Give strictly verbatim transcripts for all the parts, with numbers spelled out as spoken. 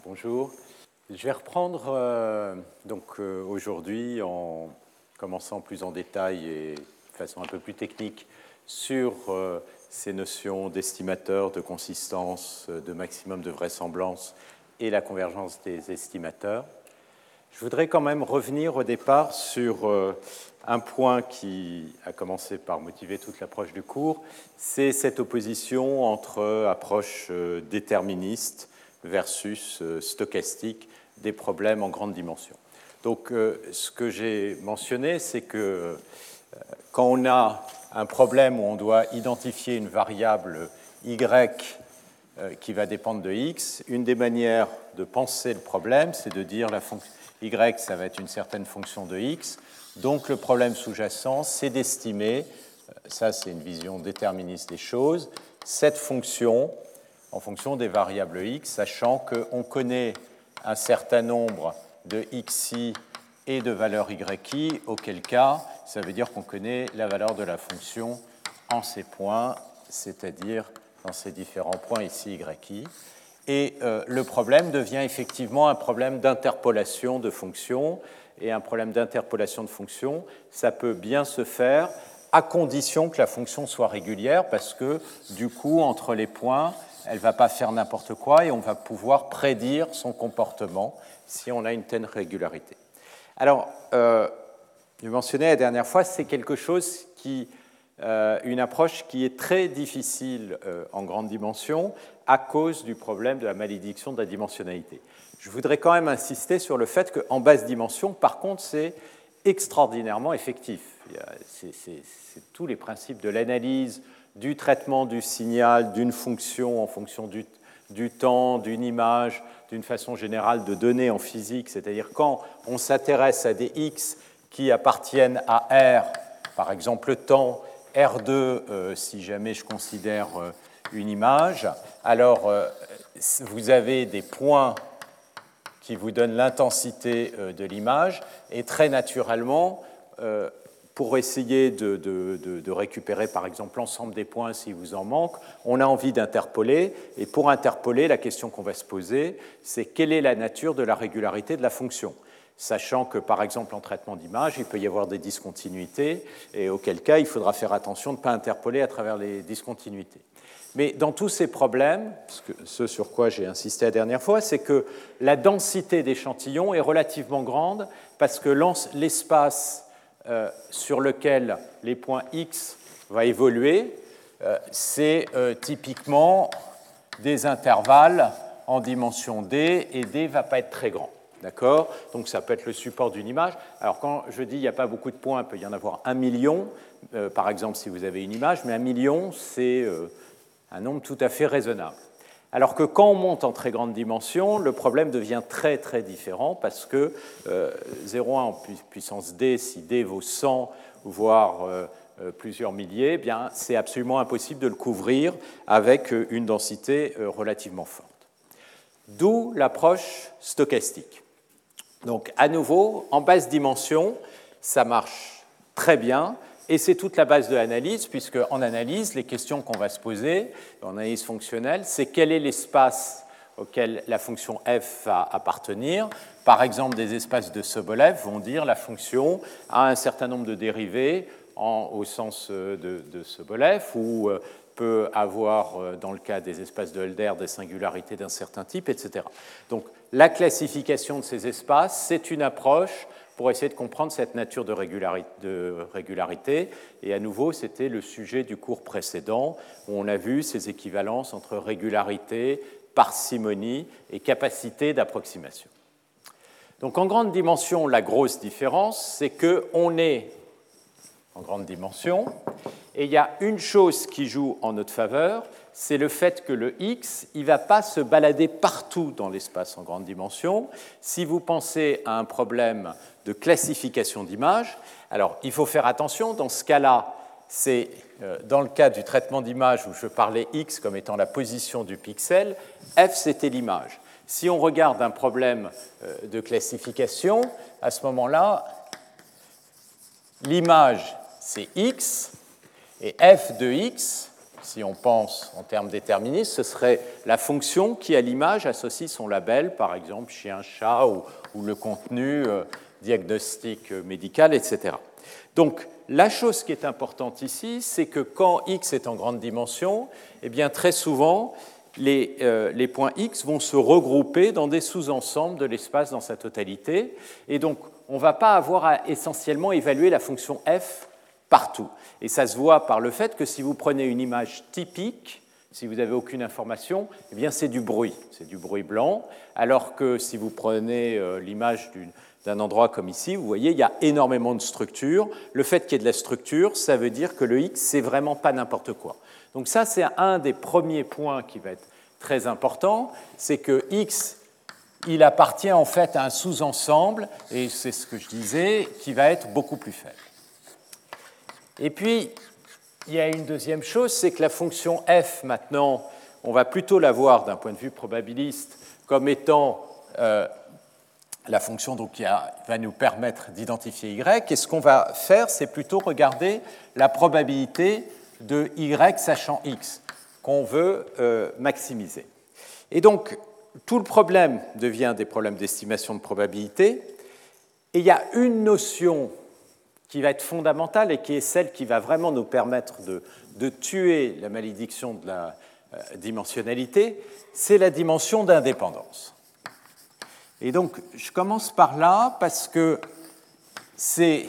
Bonjour. Je vais reprendre euh, donc euh, aujourd'hui en commençant plus en détail et de façon un peu plus technique sur euh, ces notions d'estimateur, de consistance, de maximum de vraisemblance et la convergence des estimateurs. Je voudrais quand même revenir au départ sur euh, un point qui a commencé par motiver toute l'approche du cours, c'est cette opposition entre approche euh, déterministe versus euh, stochastique des problèmes en grande dimension. Donc, euh, ce que j'ai mentionné, c'est que euh, quand on a un problème où on doit identifier une variable y euh, qui va dépendre de x, une des manières de penser le problème, c'est de dire la fonction y, ça va être une certaine fonction de x, donc le problème sous-jacent, c'est d'estimer, ça c'est une vision déterministe des choses, cette fonction en fonction des variables x, sachant qu'on connaît un certain nombre de xi et de valeurs yi, auquel cas, ça veut dire qu'on connaît la valeur de la fonction en ces points, c'est-à-dire dans ces différents points ici, yi. Et euh, le problème devient effectivement un problème d'interpolation de fonctions. Et un problème d'interpolation de fonctions, ça peut bien se faire à condition que la fonction soit régulière, parce que du coup, entre les points, elle ne va pas faire n'importe quoi et on va pouvoir prédire son comportement si on a une telle régularité. Alors, euh, je mentionnais la dernière fois, c'est quelque chose qui, euh, une approche qui est très difficile euh, en grande dimension à cause du problème de la malédiction de la dimensionnalité. Je voudrais quand même insister sur le fait qu'en basse dimension, par contre, c'est extraordinairement effectif. C'est, c'est, c'est tous les principes de l'analyse, du traitement du signal, d'une fonction en fonction du, du temps, d'une image, d'une façon générale de données en physique, c'est-à-dire quand on s'intéresse à des x qui appartiennent à R, par exemple le temps, R deux, euh, si jamais je considère euh, une image, alors euh, vous avez des points qui vous donnent l'intensité euh, de l'image, et très naturellement, euh, pour essayer de, de, de, de récupérer, par exemple, l'ensemble des points s'il vous en manque, on a envie d'interpoler. Et pour interpoler, la question qu'on va se poser, c'est quelle est la nature de la régularité de la fonction ? Sachant que, par exemple, en traitement d'image, il peut y avoir des discontinuités, et auquel cas, il faudra faire attention de ne pas interpoler à travers les discontinuités. Mais dans tous ces problèmes, ce sur quoi j'ai insisté la dernière fois, c'est que la densité d'échantillons est relativement grande parce que l'espace Euh, sur lequel les points x vont évoluer, euh, c'est euh, typiquement des intervalles en dimension d, et d ne va pas être très grand. D'accord ? Donc ça peut être le support d'une image. Alors quand je dis il n'y a pas beaucoup de points, il peut y en avoir un million, euh, par exemple si vous avez une image, mais un million, c'est euh, un nombre tout à fait raisonnable. Alors que quand on monte en très grande dimension, le problème devient très très différent parce que euh, zéro virgule un en puissance d, si d vaut cent, voire euh, plusieurs milliers, eh bien, c'est absolument impossible de le couvrir avec une densité euh, relativement forte. D'où l'approche stochastique. Donc à nouveau, en basse dimension, ça marche très bien. Et c'est toute la base de l'analyse, puisque en analyse, les questions qu'on va se poser, en analyse fonctionnelle, c'est quel est l'espace auquel la fonction f va appartenir. Par exemple, des espaces de Sobolev vont dire la fonction a un certain nombre de dérivés en, au sens de, de Sobolev, ou peut avoir, dans le cas des espaces de Hölder, des singularités d'un certain type, et cetera. Donc, la classification de ces espaces, c'est une approche pour essayer de comprendre cette nature de régularité, de régularité. Et à nouveau, c'était le sujet du cours précédent, où on a vu ces équivalences entre régularité, parcimonie et capacité d'approximation. Donc en grande dimension, la grosse différence, c'est qu'on est en grande dimension, et il y a une chose qui joue en notre faveur, c'est le fait que le x, il ne va pas se balader partout dans l'espace en grande dimension. Si vous pensez à un problème de classification d'images, alors il faut faire attention, dans ce cas-là, c'est euh, dans le cas du traitement d'image où je parlais x comme étant la position du pixel, f c'était l'image. Si on regarde un problème euh, de classification, à ce moment-là, l'image c'est x, et f de x, si on pense en termes déterministes, ce serait la fonction qui, à l'image, associe son label, par exemple chien, chat, ou, ou le contenu euh, diagnostic médical, et cetera. Donc, la chose qui est importante ici, c'est que quand x est en grande dimension, eh bien, très souvent, les, euh, les points x vont se regrouper dans des sous-ensembles de l'espace dans sa totalité. Et donc, on ne va pas avoir à essentiellement évaluer la fonction f partout. Et ça se voit par le fait que si vous prenez une image typique, si vous n'avez aucune information, eh bien, c'est du bruit, c'est du bruit blanc, alors que si vous prenez euh, l'image d'une d'un endroit comme ici, vous voyez, il y a énormément de structures. Le fait qu'il y ait de la structure, ça veut dire que le x, c'est vraiment pas n'importe quoi. Donc ça, c'est un des premiers points qui va être très important, c'est que x, il appartient en fait à un sous-ensemble, et c'est ce que je disais, qui va être beaucoup plus faible. Et puis, il y a une deuxième chose, c'est que la fonction f, maintenant, on va plutôt la voir d'un point de vue probabiliste comme étant euh, la fonction donc, qui a, va nous permettre d'identifier y. Et ce qu'on va faire, c'est plutôt regarder la probabilité de y sachant x, qu'on veut euh, maximiser. Et donc, tout le problème devient des problèmes d'estimation de probabilité. Et il y a une notion qui va être fondamentale et qui est celle qui va vraiment nous permettre de, de tuer la malédiction de la euh, dimensionnalité, c'est la dimension d'indépendance. Et donc, je commence par là parce que c'est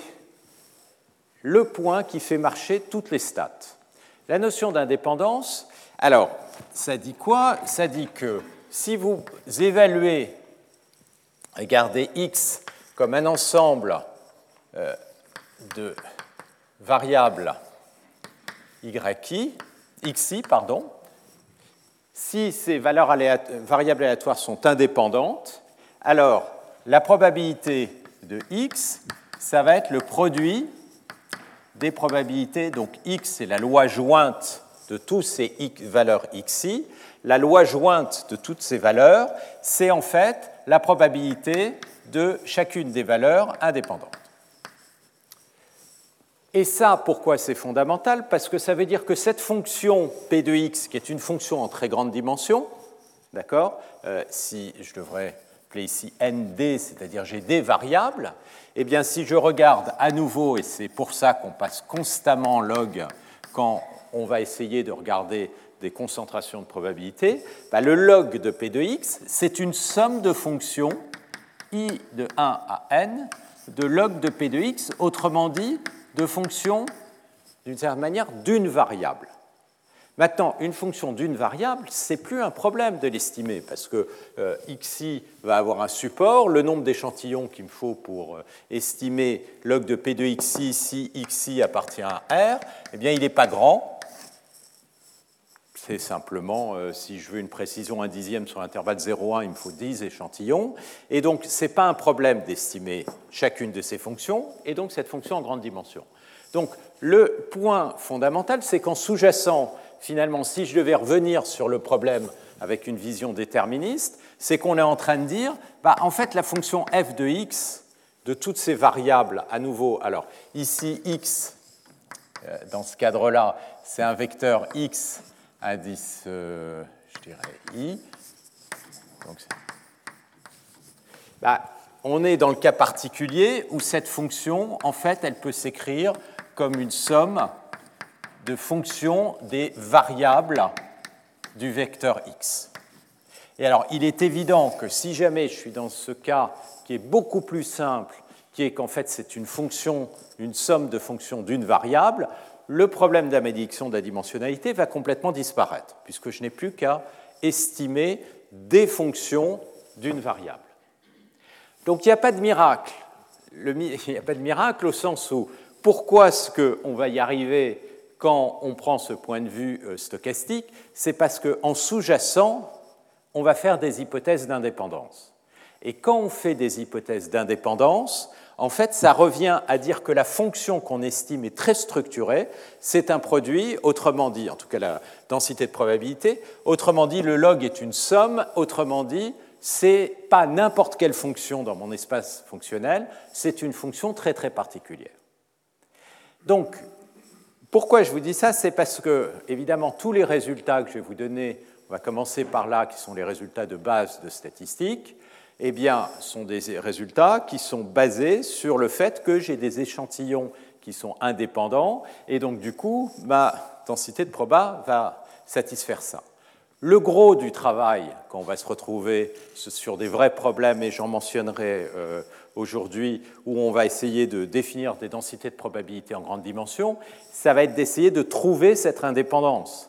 le point qui fait marcher toutes les stats. La notion d'indépendance, alors, ça dit quoi? Ça dit que si vous évaluez, regardez x comme un ensemble euh, de variables yi, xi, pardon, si ces valeurs aléato- variables aléatoires sont indépendantes, alors, la probabilité de x, ça va être le produit des probabilités. Donc, x, c'est la loi jointe de toutes ces x, valeurs xi. La loi jointe de toutes ces valeurs, c'est en fait la probabilité de chacune des valeurs indépendantes. Et ça, pourquoi c'est fondamental? Parce que ça veut dire que cette fonction p de x, qui est une fonction en très grande dimension, d'accord, euh, si je devrais ici nd, c'est-à-dire j'ai des variables, eh bien si je regarde à nouveau, et c'est pour ça qu'on passe constamment log quand on va essayer de regarder des concentrations de probabilité, bah le log de p de x, c'est une somme de fonctions i de un à n de log de p de x, autrement dit, de fonctions, d'une certaine manière, d'une variable. Maintenant, une fonction d'une variable, ce n'est plus un problème de l'estimer, parce que euh, xi va avoir un support, le nombre d'échantillons qu'il me faut pour euh, estimer log de p de xi si xi appartient à R, eh bien, il n'est pas grand. C'est simplement, euh, si je veux une précision un dixième sur l'intervalle zéro virgule un, il me faut dix échantillons. Et donc, ce n'est pas un problème d'estimer chacune de ces fonctions, et donc cette fonction en grande dimension. Donc, le point fondamental, c'est qu'en sous-jacent, finalement, si je devais revenir sur le problème avec une vision déterministe, c'est qu'on est en train de dire, bah, en fait, la fonction f de x, de toutes ces variables, à nouveau, alors ici, x, euh, dans ce cadre-là, c'est un vecteur x, indice, euh, je dirais, i. Donc, bah, on est dans le cas particulier où cette fonction, en fait, elle peut s'écrire comme une somme de fonctions des variables du vecteur x. Et alors, il est évident que si jamais je suis dans ce cas qui est beaucoup plus simple, qui est qu'en fait c'est une fonction, une somme de fonctions d'une variable, le problème de la malédiction de la dimensionnalité va complètement disparaître, puisque je n'ai plus qu'à estimer des fonctions d'une variable. Donc il n'y a pas de miracle. Le, il n'y a pas de miracle au sens où pourquoi est-ce qu'on va y arriver quand on prend ce point de vue stochastique? C'est parce qu'en sous-jacent, on va faire des hypothèses d'indépendance. Et quand on fait des hypothèses d'indépendance, en fait, ça revient à dire que la fonction qu'on estime est très structurée, c'est un produit, autrement dit, en tout cas la densité de probabilité, autrement dit, le log est une somme, autrement dit, c'est pas n'importe quelle fonction dans mon espace fonctionnel, c'est une fonction très très particulière. Donc, Pourquoi je vous dis ça? C'est parce que, évidemment, tous les résultats que je vais vous donner, on va commencer par là, qui sont les résultats de base de statistiques, eh bien, sont des résultats qui sont basés sur le fait que j'ai des échantillons qui sont indépendants, et donc, du coup, ma densité de proba va satisfaire ça. Le gros du travail, quand on va se retrouver sur des vrais problèmes, et j'en mentionnerai euh, aujourd'hui, où on va essayer de définir des densités de probabilité en grande dimension, ça va être d'essayer de trouver cette indépendance.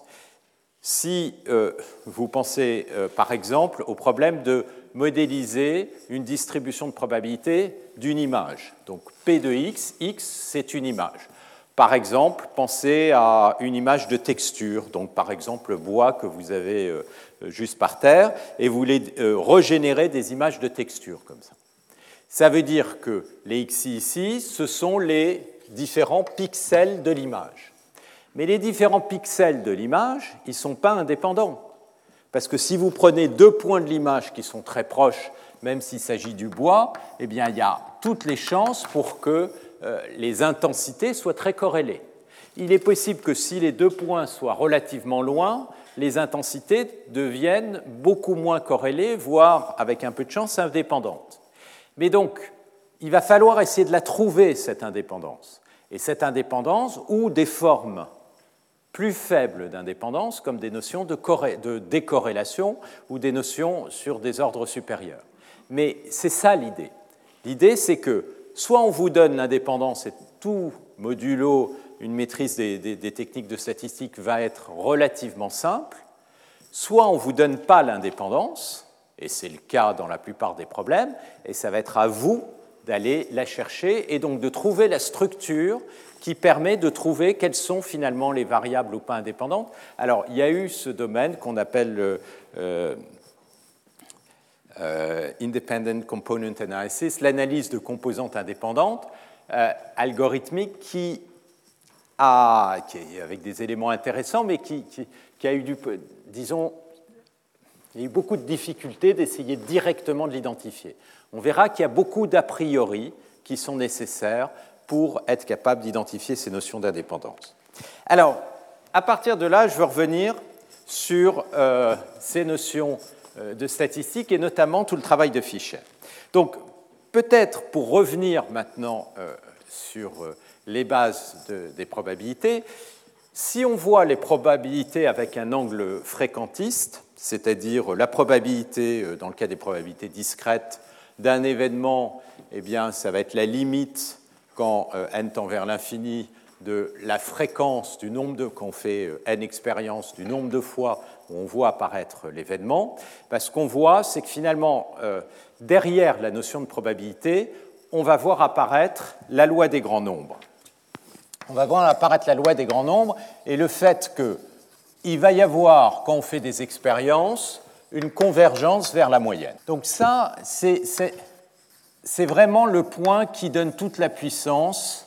Si euh, vous pensez, euh, par exemple, au problème de modéliser une distribution de probabilité d'une image, donc P de x, x, c'est une image. Par exemple, pensez à une image de texture, donc par exemple le bois que vous avez euh, juste par terre, et vous voulez euh, régénérer des images de texture comme ça. Ça veut dire que les xi ici, ce sont les différents pixels de l'image. Mais les différents pixels de l'image, ils ne sont pas indépendants. Parce que si vous prenez deux points de l'image qui sont très proches, même s'il s'agit du bois, eh bien, il y a toutes les chances pour que euh, les intensités soient très corrélées. Il est possible que si les deux points soient relativement loin, les intensités deviennent beaucoup moins corrélées, voire, avec un peu de chance, indépendantes. Mais donc, il va falloir essayer de la trouver, cette indépendance. Et cette indépendance, ou des formes plus faibles d'indépendance, comme des notions de, de décorrélation ou des notions sur des ordres supérieurs. Mais c'est ça l'idée. L'idée, c'est que soit on vous donne l'indépendance et tout modulo, une maîtrise des, des, des techniques de statistique va être relativement simple, soit on ne vous donne pas l'indépendance, et c'est le cas dans la plupart des problèmes, et ça va être à vous d'aller la chercher et donc de trouver la structure qui permet de trouver quelles sont finalement les variables ou pas indépendantes. Alors, il y a eu ce domaine qu'on appelle le euh, euh, Independent Component Analysis, l'analyse de composantes indépendantes, euh, algorithmique qui a, qui est avec des éléments intéressants, mais qui, qui, qui a eu, du, disons, il y a eu beaucoup de difficultés d'essayer directement de l'identifier. On verra qu'il y a beaucoup d'a priori qui sont nécessaires pour être capable d'identifier ces notions d'indépendance. Alors, à partir de là, je veux revenir sur euh, ces notions euh, de statistique et notamment tout le travail de Fisher. Donc, peut-être pour revenir maintenant euh, sur euh, les bases de, des probabilités, si on voit les probabilités avec un angle fréquentiste, c'est-à-dire la probabilité, dans le cas des probabilités discrètes, d'un événement, eh bien, ça va être la limite quand euh, n tend vers l'infini de la fréquence du nombre de, quand on fait euh, n expériences, du nombre de fois où on voit apparaître l'événement. Parce qu'on voit, c'est que finalement, euh, derrière la notion de probabilité, on va voir apparaître la loi des grands nombres. On va voir apparaître la loi des grands nombres et le fait qu'il va y avoir, quand on fait des expériences, une convergence vers la moyenne. Donc ça, c'est, c'est, c'est vraiment le point qui donne toute la puissance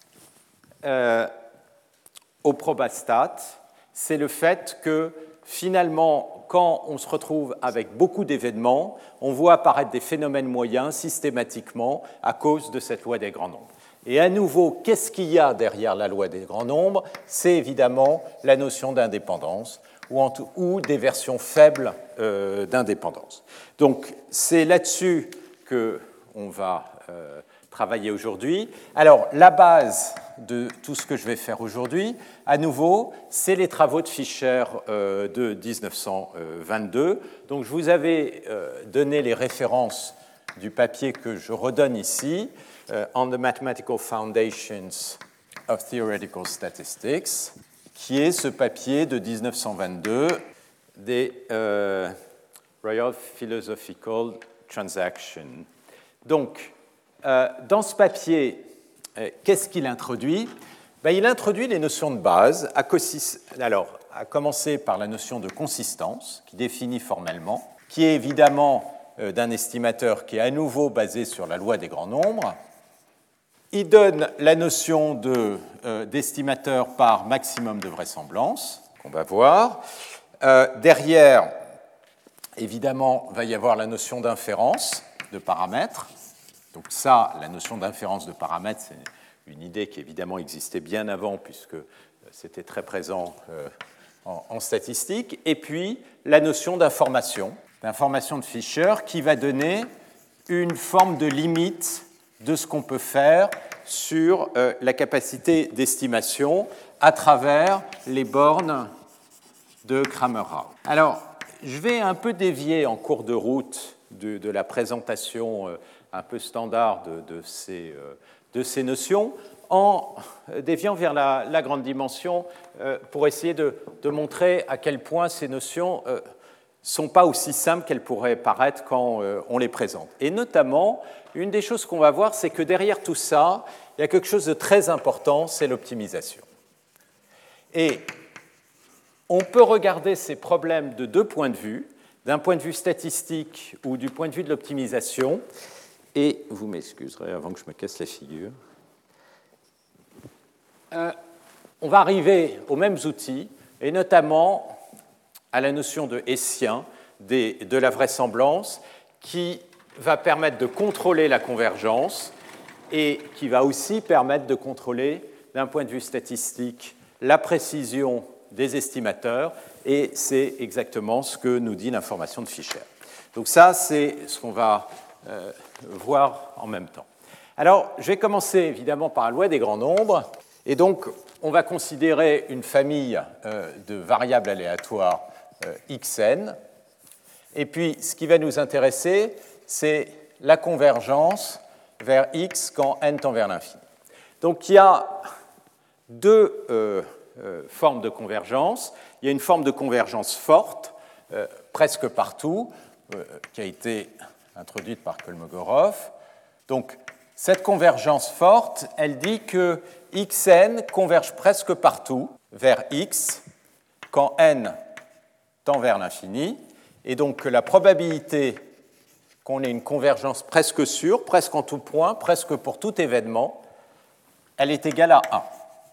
euh, au probastat. C'est le fait que, finalement, quand on se retrouve avec beaucoup d'événements, on voit apparaître des phénomènes moyens systématiquement à cause de cette loi des grands nombres. Et à nouveau, qu'est-ce qu'il y a derrière la loi des grands nombres? C'est évidemment la notion d'indépendance ou, en tout, ou des versions faibles euh, d'indépendance. Donc, c'est là-dessus qu'on va euh, travailler aujourd'hui. Alors, la base de tout ce que je vais faire aujourd'hui, à nouveau, c'est les travaux de Fisher euh, de dix-neuf cent vingt-deux. Donc, je vous avais euh, donné les références du papier que je redonne ici. Uh, on the Mathematical Foundations of Theoretical Statistics, qui est ce papier de dix-neuf cent vingt-deux des uh, Royal Philosophical Transactions. Donc, euh, dans ce papier, euh, qu'est-ce qu'il introduit? Ben, il introduit les notions de base, à, alors, à commencer par la notion de consistance, qui définit formellement, qui est évidemment euh, d'un estimateur qui est à nouveau basé sur la loi des grands nombres. Il donne la notion de, euh, d'estimateur par maximum de vraisemblance, qu'on va voir. Euh, derrière, évidemment, va y avoir la notion d'inférence de paramètres. Donc ça, la notion d'inférence de paramètres, c'est une idée qui évidemment existait bien avant, puisque c'était très présent euh, en, en statistique, et puis la notion d'information, d'information de Fisher, qui va donner une forme de limite de ce qu'on peut faire sur euh, la capacité d'estimation à travers les bornes de Cramer-Rao. Alors, je vais un peu dévier en cours de route de, de la présentation euh, un peu standard de, de, ces, euh, de ces notions en déviant vers la, la grande dimension euh, pour essayer de, de montrer à quel point ces notions ne euh, sont pas aussi simples qu'elles pourraient paraître quand euh, on les présente. Et notamment, une des choses qu'on va voir, c'est que derrière tout ça, il y a quelque chose de très important, c'est l'optimisation. Et on peut regarder ces problèmes de deux points de vue, d'un point de vue statistique ou du point de vue de l'optimisation. Et vous m'excuserez avant que je me casse la figure. Euh, on va arriver aux mêmes outils, et notamment à la notion de Hessien, des, de la vraisemblance, qui va permettre de contrôler la convergence et qui va aussi permettre de contrôler, d'un point de vue statistique, la précision des estimateurs, et c'est exactement ce que nous dit l'information de Fisher. Donc ça, c'est ce qu'on va euh, voir en même temps. Alors, je vais commencer évidemment par la loi des grands nombres, et donc on va considérer une famille euh, de variables aléatoires euh, xn, et puis ce qui va nous intéresser, c'est la convergence vers x quand n tend vers l'infini. Donc il y a deux euh, euh, formes de convergence. Il y a une forme de convergence forte, euh, presque partout, euh, qui a été introduite par Kolmogorov. Donc cette convergence forte, elle dit que xn converge presque partout vers x quand n tend vers l'infini, et donc que la probabilité qu'on ait une convergence presque sûre, presque en tout point, presque pour tout événement, elle est égale à un,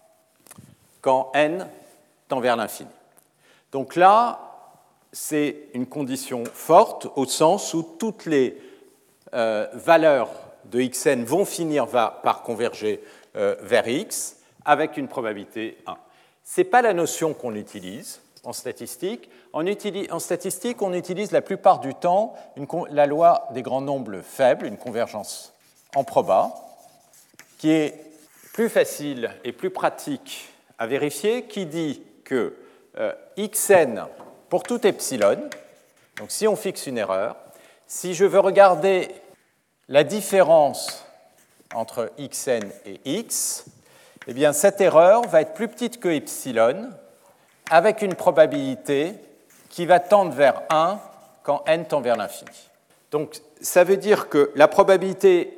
quand n tend vers l'infini. Donc là, c'est une condition forte au sens où toutes les euh, valeurs de xn vont finir par converger euh, vers x avec une probabilité un. Ce n'est pas la notion qu'on utilise en statistique. En, utilise, en statistique, on utilise la plupart du temps une, la loi des grands nombres faibles, une convergence en proba, qui est plus facile et plus pratique à vérifier, qui dit que euh, xn, pour tout epsilon, donc si on fixe une erreur, si je veux regarder la différence entre xn et x, eh bien cette erreur va être plus petite que epsilon, avec une probabilité qui va tendre vers un quand n tend vers l'infini. Donc ça veut dire que la probabilité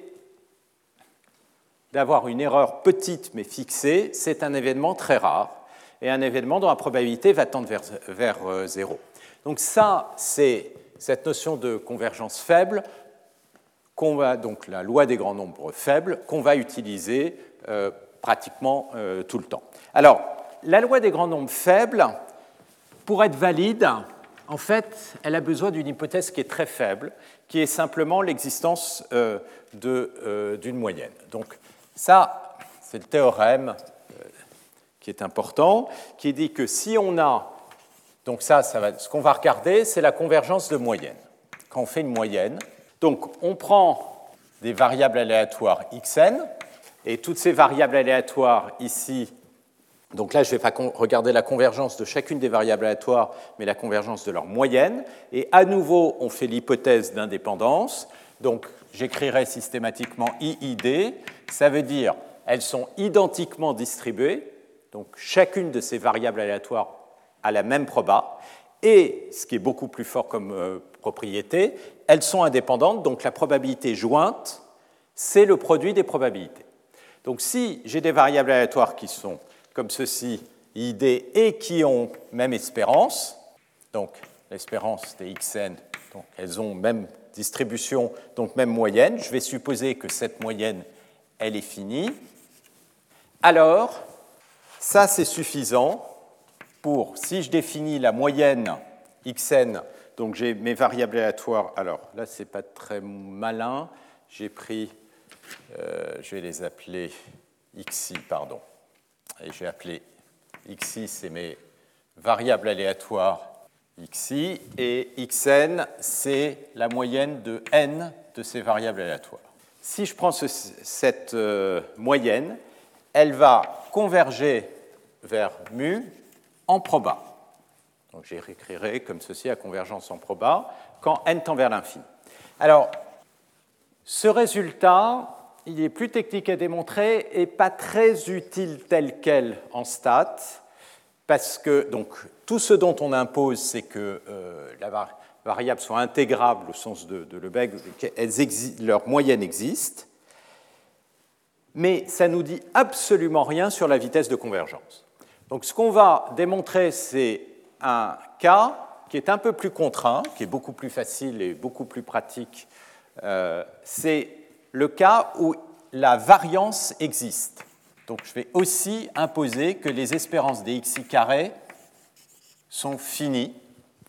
d'avoir une erreur petite mais fixée, c'est un événement très rare, et un événement dont la probabilité va tendre vers, vers euh, zéro. Donc ça, c'est cette notion de convergence faible, qu'on va, donc la loi des grands nombres faibles, qu'on va utiliser euh, pratiquement euh, tout le temps. Alors, la loi des grands nombres faibles, pour être valide, en fait, elle a besoin d'une hypothèse qui est très faible, qui est simplement l'existence euh, de, euh, d'une moyenne. Donc ça, c'est le théorème euh, qui est important, qui dit que si on a, donc ça, ça va, ce qu'on va regarder, c'est la convergence de moyenne. Quand on fait une moyenne, donc on prend des variables aléatoires xn, et toutes ces variables aléatoires ici, donc là, je ne vais pas regarder la convergence de chacune des variables aléatoires, mais la convergence de leur moyenne. Et à nouveau, on fait l'hypothèse d'indépendance. Donc, j'écrirai systématiquement I I D. Ça veut dire elles sont identiquement distribuées. Donc, chacune de ces variables aléatoires a la même proba. Et, ce qui est beaucoup plus fort comme euh, propriété, elles sont indépendantes. Donc, la probabilité jointe, c'est le produit des probabilités. Donc, si j'ai des variables aléatoires qui sont comme ceci, I D, et qui ont même espérance, donc l'espérance des xn, donc elles ont même distribution, donc même moyenne, je vais supposer que cette moyenne, elle est finie, alors, ça c'est suffisant pour, si je définis la moyenne xn, donc j'ai mes variables aléatoires, alors là c'est pas très malin, j'ai pris, euh, je vais les appeler xi, pardon, et j'ai appelé xi, c'est mes variables aléatoires xi, et xn, c'est la moyenne de n de ces variables aléatoires. Si je prends ce, cette euh, moyenne, elle va converger vers mu en proba. Donc j'écrirai comme ceci à convergence en proba quand n tend vers l'infini. Alors, ce résultat, il est plus technique à démontrer et pas très utile tel quel en stats, parce que donc, tout ce dont on impose, c'est que euh, la var- variable soit intégrable au sens de, de Lebesgue, qu'elles exi- leur moyenne existe, mais ça ne nous dit absolument rien sur la vitesse de convergence. Donc ce qu'on va démontrer, c'est un cas qui est un peu plus contraint, qui est beaucoup plus facile et beaucoup plus pratique. Euh, c'est le cas où la variance existe. Donc je vais aussi imposer que les espérances des xi carrés sont finies. D'accord ?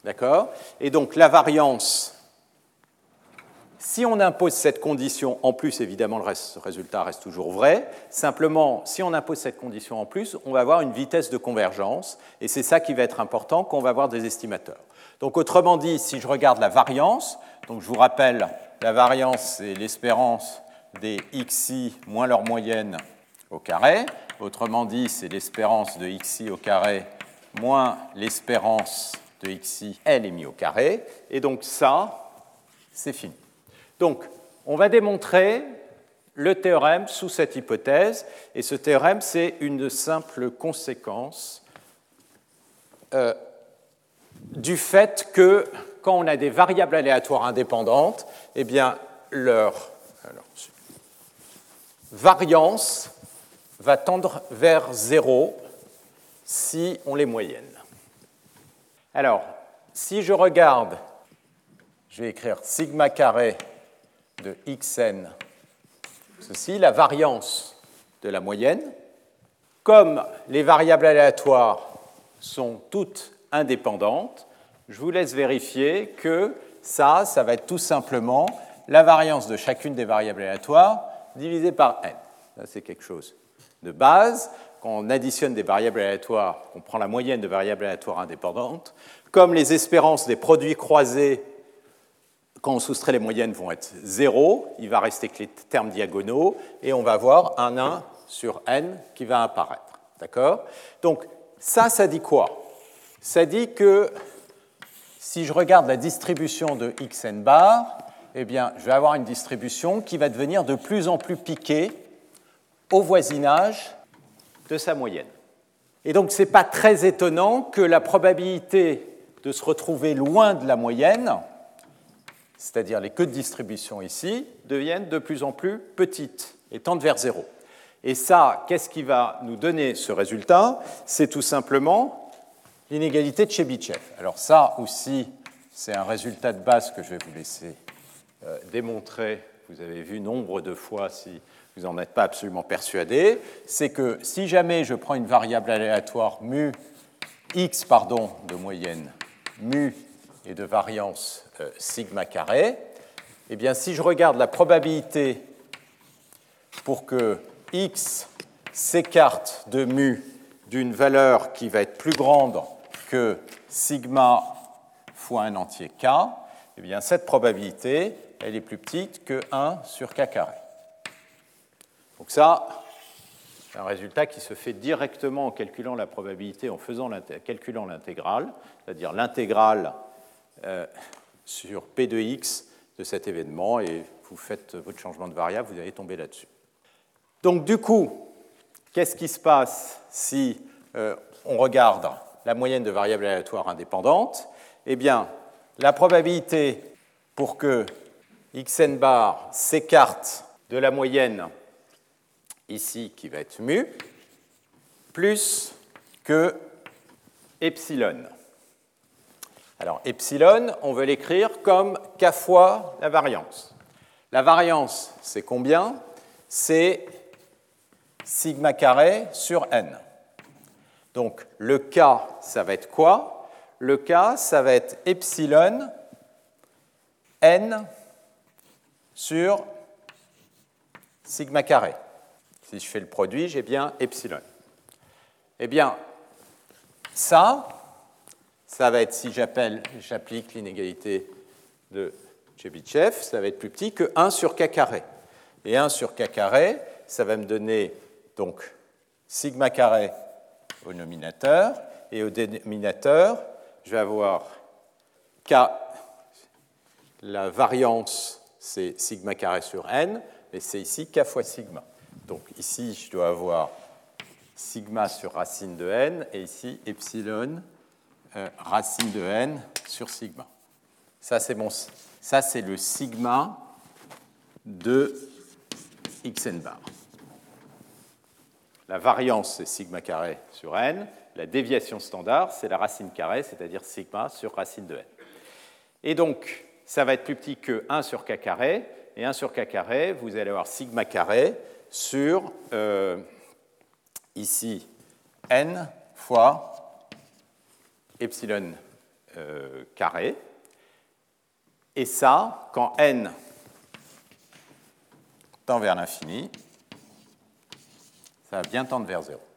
Et donc la variance, si on impose cette condition en plus, évidemment le reste, résultat reste toujours vrai. Simplement, si on impose cette condition en plus, on va avoir une vitesse de convergence. Et c'est ça qui va être important quand on va avoir des estimateurs. Donc autrement dit, si je regarde la variance, donc je vous rappelle, la variance, c'est l'espérance des xi moins leur moyenne au carré. Autrement dit, c'est l'espérance de xi au carré moins l'espérance de xi, elle est mise au carré. Et donc ça, c'est fini. Donc, on va démontrer le théorème sous cette hypothèse. Et ce théorème, c'est une simple conséquence euh, du fait que quand on a des variables aléatoires indépendantes, eh bien, leur alors, variance va tendre vers zéro si on les moyenne. Alors, si je regarde, je vais écrire sigma carré de xn, ceci, la variance de la moyenne. Comme les variables aléatoires sont toutes indépendantes, je vous laisse vérifier que ça, ça va être tout simplement la variance de chacune des variables aléatoires divisée par n. Ça, c'est quelque chose de base. Quand on additionne des variables aléatoires, on prend la moyenne de variables aléatoires indépendantes. Comme les espérances des produits croisés, quand on soustrait les moyennes, vont être zéro, il va rester que les termes diagonaux, et on va avoir un un sur n qui va apparaître. D'accord ? Donc, ça, ça dit quoi ? Ça dit que si je regarde la distribution de xn bar, eh bien, je vais avoir une distribution qui va devenir de plus en plus piquée au voisinage de sa moyenne. Et donc, ce n'est pas très étonnant que la probabilité de se retrouver loin de la moyenne, c'est-à-dire les queues de distribution ici, deviennent de plus en plus petites et tendent vers zéro. Et ça, qu'est-ce qui va nous donner ce résultat ? C'est tout simplement l'inégalité de Chebyshev. Alors ça aussi, c'est un résultat de base que je vais vous laisser euh, démontrer. Vous avez vu nombre de fois si vous n'en êtes pas absolument persuadé. C'est que si jamais je prends une variable aléatoire mu, x pardon, de moyenne mu et de variance euh, sigma carré, eh bien si je regarde la probabilité pour que x s'écarte de mu d'une valeur qui va être plus grande que sigma fois un entier k, eh bien cette probabilité, elle est plus petite que un sur k carré. Donc ça, c'est un résultat qui se fait directement en calculant la probabilité, en faisant calculant l'intégrale, c'est-à-dire l'intégrale euh, sur p de x de cet événement, et vous faites votre changement de variable, vous allez tomber là-dessus. Donc du coup, qu'est-ce qui se passe si euh, on regarde la moyenne de variables aléatoires indépendantes ? Eh bien, la probabilité pour que xn bar s'écarte de la moyenne ici, qui va être mu, plus que epsilon. Alors, epsilon, on veut l'écrire comme k fois la variance. La variance, c'est combien ? C'est sigma carré sur n. Donc, le k, ça va être quoi ? Le k, ça va être epsilon n sur sigma carré. Si je fais le produit, j'ai bien epsilon. Eh bien, ça, ça va être, si j'appelle, j'applique l'inégalité de Chebyshev, ça va être plus petit que un sur k carré. Et un sur k carré, ça va me donner donc sigma carré au nominateur, et au dénominateur, je vais avoir k, la variance, c'est sigma carré sur n, mais c'est ici k fois sigma. Donc ici, je dois avoir sigma sur racine de n, et ici, epsilon euh, racine de n sur sigma. Ça, c'est mon, ça, c'est le sigma de xn bar. La variance, c'est sigma carré sur n. La déviation standard, c'est la racine carrée, c'est-à-dire sigma sur racine de n. Et donc, ça va être plus petit que un sur k carré. Et un sur k carré, vous allez avoir sigma carré sur, euh, ici, n fois epsilon euh, carré. Et ça, quand n tend vers l'infini, ça va bien tendre vers zéro.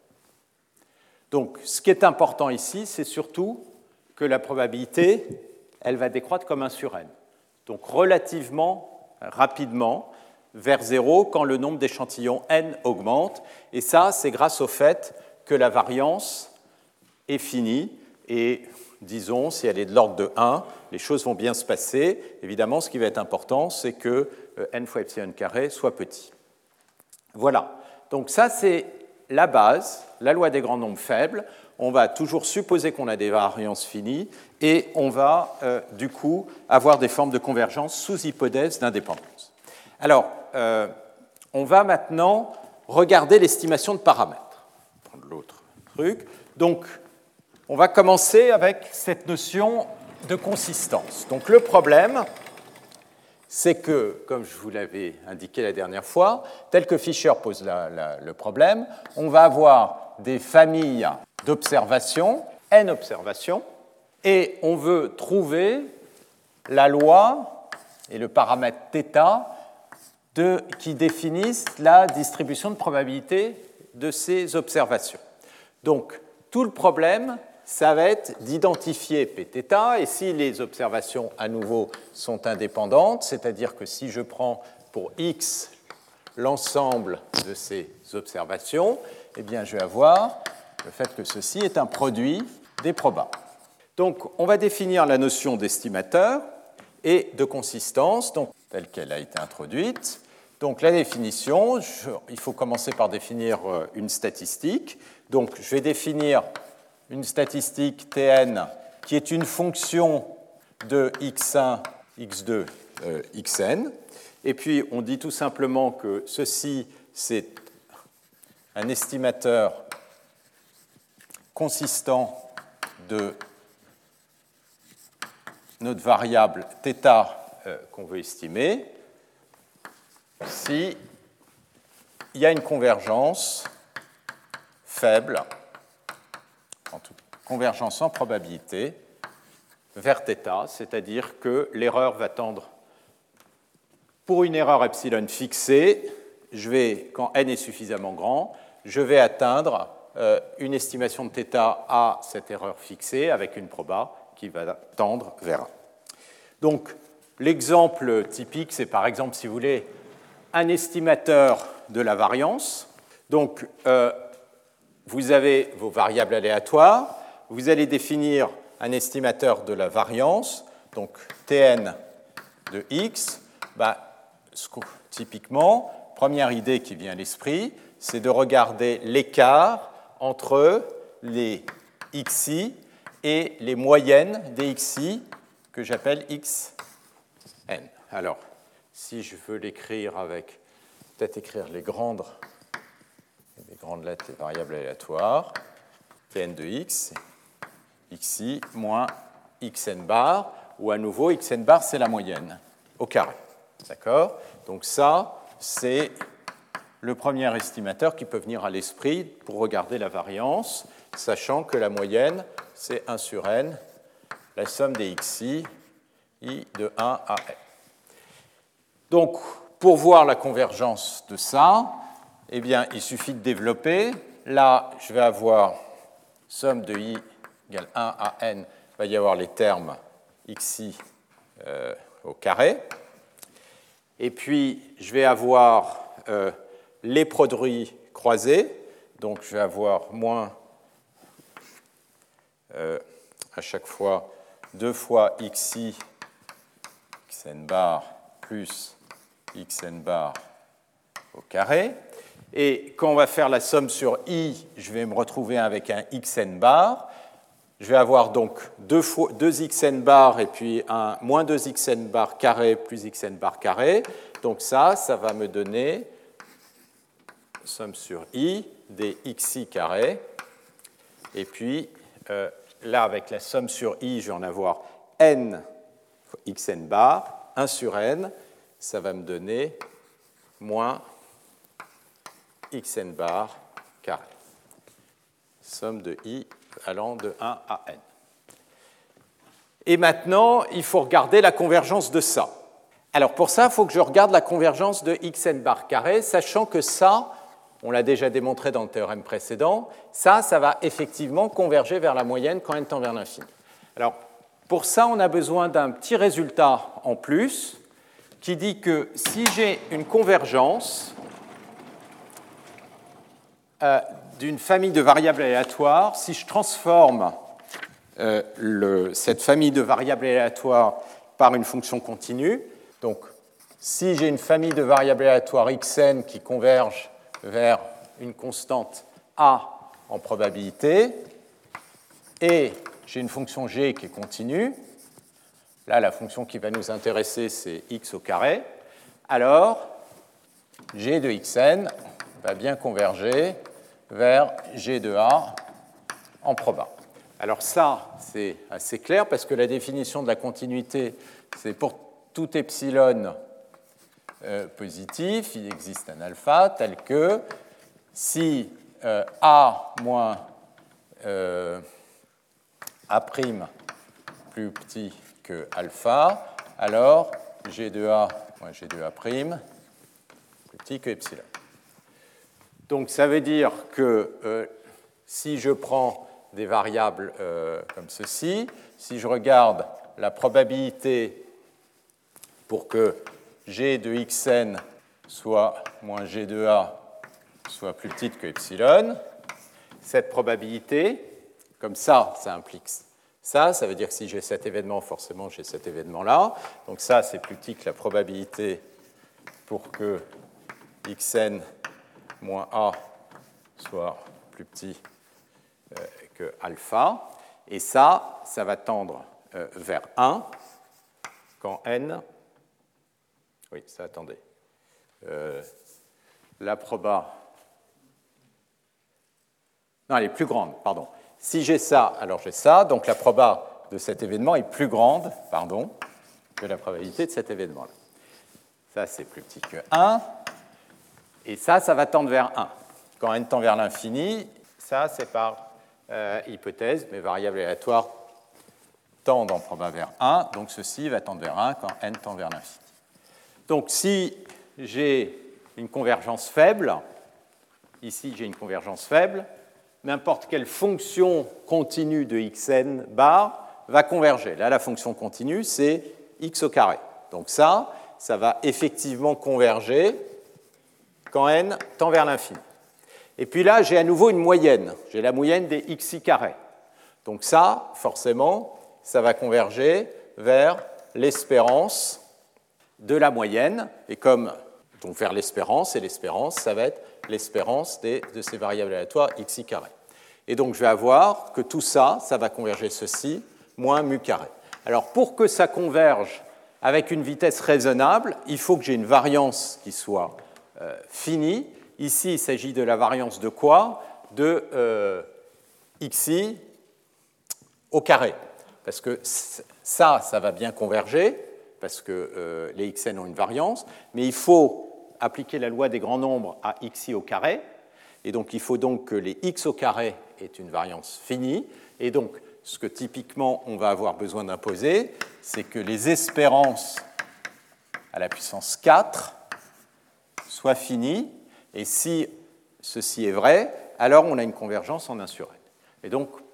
Donc, ce qui est important ici, c'est surtout que la probabilité, elle va décroître comme un sur n. Donc, relativement rapidement vers zéro quand le nombre d'échantillons n augmente. Et ça, c'est grâce au fait que la variance est finie. Et disons, si elle est de l'ordre de un, les choses vont bien se passer. Évidemment, ce qui va être important, c'est que n fois epsilon carré soit petit. Voilà. Donc ça, c'est la base, la loi des grands nombres faibles. On va toujours supposer qu'on a des variances finies et on va, euh, du coup, avoir des formes de convergence sous hypothèse d'indépendance. Alors, euh, on va maintenant regarder l'estimation de paramètres. Prendre l'autre truc. Donc, on va commencer avec cette notion de consistance. Donc, le problème, c'est que, comme je vous l'avais indiqué la dernière fois, tel que Fisher pose la, la, le problème, on va avoir des familles d'observations, n observations, et on veut trouver la loi et le paramètre θ de, qui définissent la distribution de probabilité de ces observations. Donc, tout le problème, ça va être d'identifier Pθ, et si les observations, à nouveau, sont indépendantes, c'est-à-dire que si je prends pour x l'ensemble de ces observations, eh bien, je vais avoir le fait que ceci est un produit des probas. Donc, on va définir la notion d'estimateur et de consistance, donc, telle qu'elle a été introduite. Donc, la définition, je, il faut commencer par définir une statistique. Donc, je vais définir une statistique Tn qui est une fonction de x un, x deux, euh, xn. Et puis, on dit tout simplement que ceci, c'est un estimateur consistant de notre variable θ euh, qu'on veut estimer si il y a une convergence faible, en tout, convergence en probabilité vers θ, c'est-à-dire que l'erreur va tendre, pour une erreur epsilon fixée, je vais, quand n est suffisamment grand, je vais atteindre euh, une estimation de θ à cette erreur fixée avec une proba qui va tendre vers un. Donc, l'exemple typique, c'est par exemple, si vous voulez, un estimateur de la variance. Donc, euh, vous avez vos variables aléatoires, vous allez définir un estimateur de la variance, donc Tn de x. Bah, typiquement, première idée qui vient à l'esprit, c'est de regarder l'écart entre les xi et les moyennes des xi que j'appelle xn. Alors, si je veux l'écrire avec, peut-être écrire les grandes, les grandes lettres, les variables aléatoires, Tn de x, xi moins xn bar, ou à nouveau, xn bar, c'est la moyenne, au carré. D'accord? Donc ça, c'est le premier estimateur qui peut venir à l'esprit pour regarder la variance, sachant que la moyenne, c'est un sur n, la somme des xi, i de un à n. Donc, pour voir la convergence de ça, eh bien, il suffit de développer. Là, je vais avoir somme de i égale un à n, il va y avoir les termes xi euh, au carré. Et puis, je vais avoir euh, les produits croisés. Donc, je vais avoir moins, euh, à chaque fois, deux fois xi, xn bar, plus xn bar au carré. Et quand on va faire la somme sur i, je vais me retrouver avec un xn bar. Je vais avoir donc deux, fois, deux xn bar et puis un moins deux xn bar carré plus xn bar carré. Donc ça, ça va me donner, somme sur i, des xi carré. Et puis euh, là, avec la somme sur i, je vais en avoir n fois xn bar, un sur n, ça va me donner moins xn bar carré. Somme de i allant de un à n. Et maintenant, il faut regarder la convergence de ça. Alors pour ça, il faut que je regarde la convergence de xn bar carré, sachant que ça, on l'a déjà démontré dans le théorème précédent, ça, ça va effectivement converger vers la moyenne quand n tend vers l'infini. Alors pour ça, on a besoin d'un petit résultat en plus qui dit que si j'ai une convergence euh, d'une famille de variables aléatoires, si je transforme euh, le, cette famille de variables aléatoires par une fonction continue, donc si j'ai une famille de variables aléatoires xn qui convergent vers une constante a en probabilité, et j'ai une fonction g qui est continue, là la fonction qui va nous intéresser c'est x au carré, alors g de xn va bien converger vers g de a en proba. Alors ça, c'est assez clair parce que la définition de la continuité, c'est pour tout epsilon euh, positif, il existe un alpha tel que si euh, a moins euh, a' plus petit que alpha, alors g de a moins g de a' plus petit que epsilon. Donc ça veut dire que euh, si je prends des variables euh, comme ceci, si je regarde la probabilité pour que g de xn soit moins g de a soit plus petite que epsilon, cette probabilité, comme ça, ça implique ça, ça veut dire que si j'ai cet événement, forcément j'ai cet événement-là. Donc ça, c'est plus petit que la probabilité pour que xn moins a soit plus petit euh, que alpha. Et ça, ça va tendre euh, vers un quand n... Oui, ça, attendez. Euh, la proba... Non, elle est plus grande, pardon. Si j'ai ça, alors j'ai ça. Donc la proba de cet événement est plus grande, pardon, que la probabilité de cet événement-là. Ça, c'est plus petit que un. Et ça, ça va tendre vers un. Quand n tend vers l'infini, ça, c'est par euh, hypothèse, mes variables aléatoires tendent en proba vers un, donc ceci va tendre vers un quand n tend vers l'infini. Donc si j'ai une convergence faible, ici j'ai une convergence faible, n'importe quelle fonction continue de xn bar va converger. Là, la fonction continue, c'est x au carré. Donc ça, ça va effectivement converger quand n tend vers l'infini. Et puis là, j'ai à nouveau une moyenne. J'ai la moyenne des xi carrés. Donc ça, forcément, ça va converger vers l'espérance de la moyenne. Et comme, donc vers l'espérance, et l'espérance, ça va être l'espérance de ces variables aléatoires xi carré. Et donc je vais avoir que tout ça, ça va converger ceci, moins mu carré. Alors pour que ça converge avec une vitesse raisonnable, il faut que j'ai une variance qui soit euh, finie. Ici, il s'agit de la variance de quoi? De euh, xi au carré. Parce que ça, ça va bien converger, parce que euh, les xn ont une variance, mais il faut appliquer la loi des grands nombres à xi au carré, et donc il faut donc que les x au carré aient une variance finie, et donc ce que typiquement on va avoir besoin d'imposer, c'est que les espérances à la puissance quatre soient finies, et si ceci est vrai, alors on a une convergence en un sur n. Et donc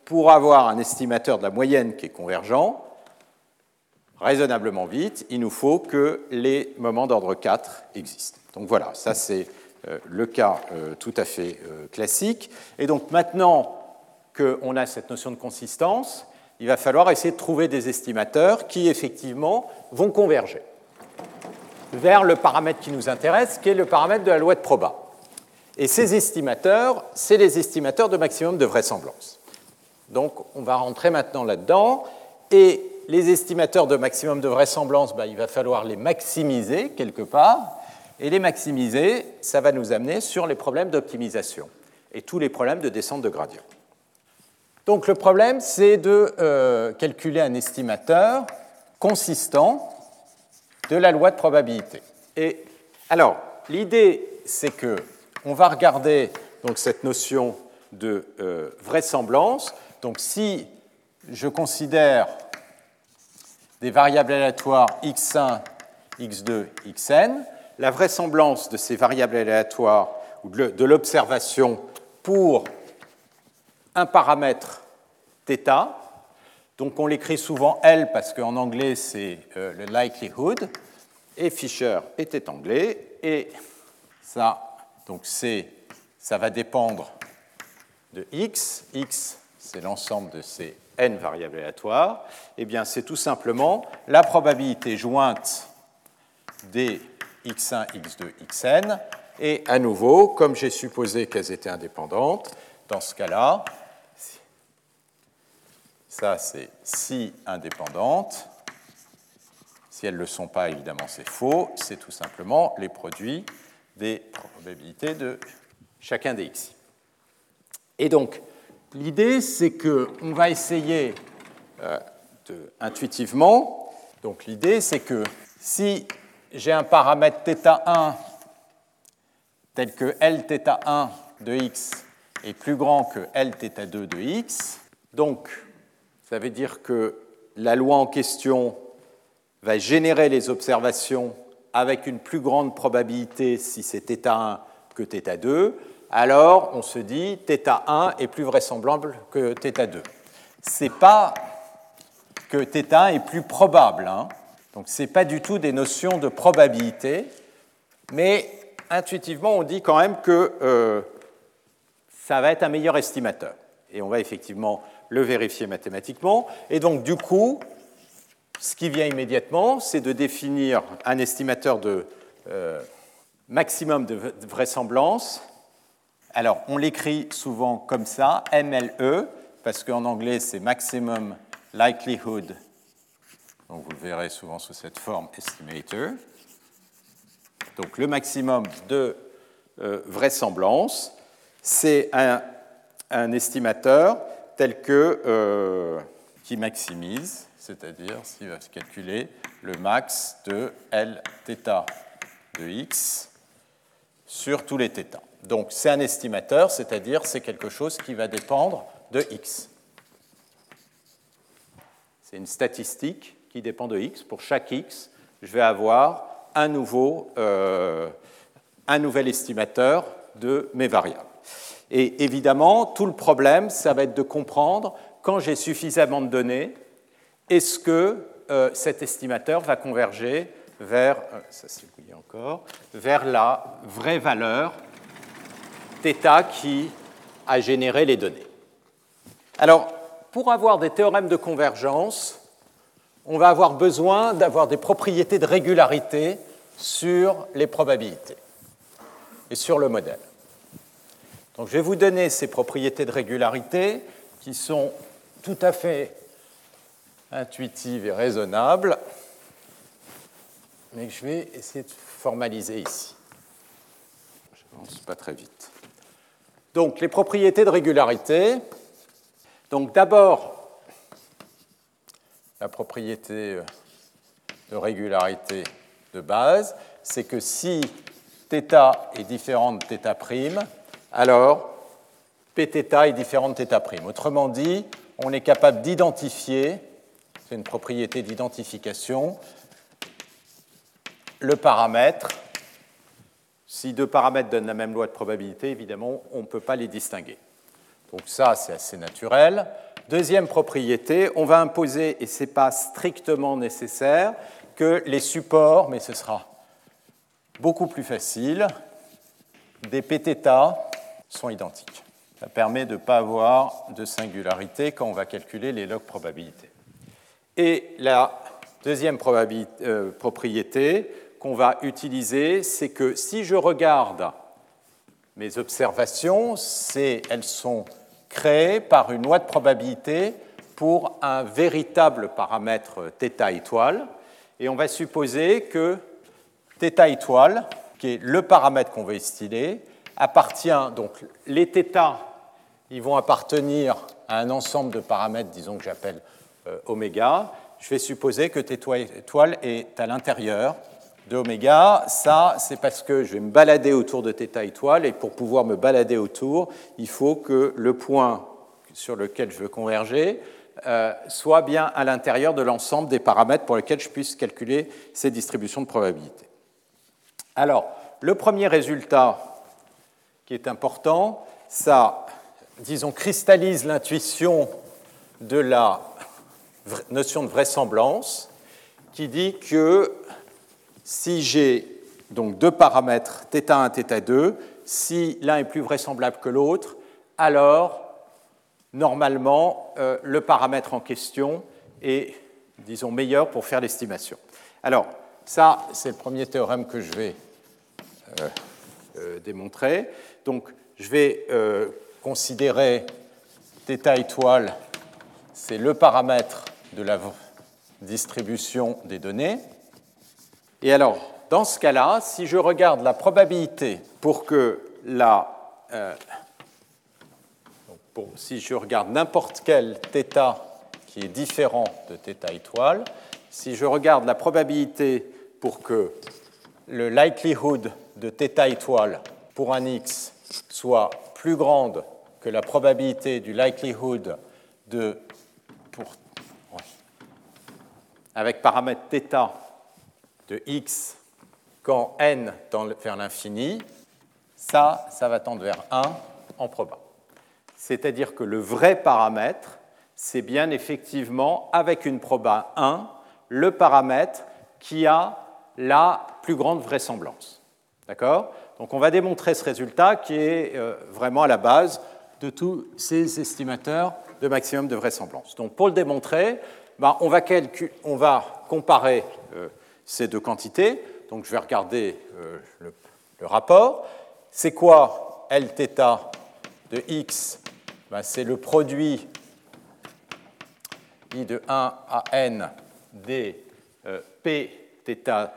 pour avoir un estimateur de la moyenne qui est convergent, raisonnablement vite, il nous faut que les moments d'ordre quatre existent. Donc voilà, ça c'est euh, le cas euh, tout à fait euh, classique. Et donc maintenant qu'on a cette notion de consistance, il va falloir essayer de trouver des estimateurs qui effectivement vont converger vers le paramètre qui nous intéresse, qui est le paramètre de la loi de Proba. Et ces estimateurs, c'est les estimateurs de maximum de vraisemblance. Donc on va rentrer maintenant là-dedans, et les estimateurs de maximum de vraisemblance, ben, il va falloir les maximiser quelque part, et les maximiser, ça va nous amener sur les problèmes d'optimisation et tous les problèmes de descente de gradient. Donc le problème, c'est de euh, calculer un estimateur consistant de la loi de probabilité. Et alors, l'idée, c'est que on va regarder donc, cette notion de euh, vraisemblance. Donc si je considère des variables aléatoires x un, x deux, xn, la vraisemblance de ces variables aléatoires ou de l'observation pour un paramètre θ, donc on l'écrit souvent L parce qu'en anglais c'est euh, le likelihood, et Fisher était anglais, et ça, donc c'est, ça va dépendre de x, x c'est l'ensemble de ces n variables aléatoires, et eh bien c'est tout simplement la probabilité jointe des x un, x deux, xn, et à nouveau, comme j'ai supposé qu'elles étaient indépendantes, dans ce cas-là, ça c'est si indépendante, si elles ne le sont pas, évidemment c'est faux, c'est tout simplement les produits des probabilités de chacun des x. Et donc, l'idée, c'est qu'on va essayer euh, de, intuitivement, donc l'idée, c'est que si j'ai un paramètre θ un tel que L θ un de x est plus grand que L θ deux de x, donc ça veut dire que la loi en question va générer les observations avec une plus grande probabilité si c'est θ un que θ deux, alors on se dit θ un est plus vraisemblable que θ deux. Ce n'est pas que θ un est plus probable, hein. Donc ce n'est pas du tout des notions de probabilité, mais intuitivement on dit quand même que euh, ça va être un meilleur estimateur. Et on va effectivement le vérifier mathématiquement. Et donc du coup, ce qui vient immédiatement, c'est de définir un estimateur de euh, maximum de vraisemblance. Alors, on l'écrit souvent comme ça, M L E, parce qu'en anglais, c'est Maximum Likelihood. Donc, vous le verrez souvent sous cette forme, Estimator. Donc, le maximum de euh, vraisemblance, c'est un, un estimateur tel que, euh, qui maximise, c'est-à-dire s'il va calculer le max de L θ de x sur tous les θ. Donc c'est un estimateur, c'est-à-dire c'est quelque chose qui va dépendre de x. C'est une statistique qui dépend de x. Pour chaque x, je vais avoir un, nouveau, euh, un nouvel estimateur de mes variables. Et évidemment, tout le problème, ça va être de comprendre, quand j'ai suffisamment de données, est-ce que euh, cet estimateur va converger vers, euh, ça s'est bouillé encore, vers la vraie valeur θ qui a généré les données. Alors, pour avoir des théorèmes de convergence, on va avoir besoin d'avoir des propriétés de régularité sur les probabilités et sur le modèle. Donc, je vais vous donner ces propriétés de régularité qui sont tout à fait intuitives et raisonnables, mais que je vais essayer de formaliser ici. Je n'avance pas très vite. Donc, les propriétés de régularité. Donc, d'abord, la propriété de régularité de base, c'est que si θ est différent de θ', alors Pθ est différent de θ'. Autrement dit, on est capable d'identifier, c'est une propriété d'identification, le paramètre. Si deux paramètres donnent la même loi de probabilité, évidemment, on ne peut pas les distinguer. Donc ça, c'est assez naturel. Deuxième propriété, on va imposer, et ce n'est pas strictement nécessaire, que les supports, mais ce sera beaucoup plus facile, des pθ sont identiques. Ça permet de ne pas avoir de singularité quand on va calculer les log probabilités. Et la deuxième euh, propriété qu'on va utiliser, c'est que si je regarde mes observations, elles sont créées par une loi de probabilité pour un véritable paramètre θ étoile. Et on va supposer que θ étoile, qui est le paramètre qu'on veut estimer, appartient, donc les θ, ils vont appartenir à un ensemble de paramètres, disons que j'appelle euh, oméga. Je vais supposer que θ étoile est à l'intérieur de oméga. Ça, c'est parce que je vais me balader autour de θ étoile, et pour pouvoir me balader autour, il faut que le point sur lequel je veux converger euh, soit bien à l'intérieur de l'ensemble des paramètres pour lesquels je puisse calculer ces distributions de probabilité. Alors, le premier résultat qui est important, ça, disons, cristallise l'intuition de la notion de vraisemblance, qui dit que si j'ai donc deux paramètres, θ un, θ deux, si l'un est plus vraisemblable que l'autre, alors, normalement, euh, le paramètre en question est, disons, meilleur pour faire l'estimation. Alors, ça, c'est le premier théorème que je vais euh, euh, démontrer. Donc, je vais euh, considérer θ étoile, c'est le paramètre de la distribution des données. Et alors, dans ce cas-là, si je regarde la probabilité pour que la... Euh, Bon, si je regarde n'importe quel θ qui est différent de θ étoile, si je regarde la probabilité pour que le likelihood de θ étoile pour un x soit plus grande que la probabilité du likelihood de, pour, ouais, avec paramètre θ de x quand n tend vers l'infini, ça, ça va tendre vers un en proba. C'est-à-dire que le vrai paramètre, c'est bien effectivement, avec une proba un, le paramètre qui a la plus grande vraisemblance. D'accord ? Donc on va démontrer ce résultat qui est euh, vraiment à la base de tous ces estimateurs de maximum de vraisemblance. Donc pour le démontrer, ben, on, va calcul... on va comparer euh, ces deux quantités. Donc je vais regarder euh, le, le rapport. C'est quoi Lθ de x? Ben, c'est le produit I de un à n des euh, Pθ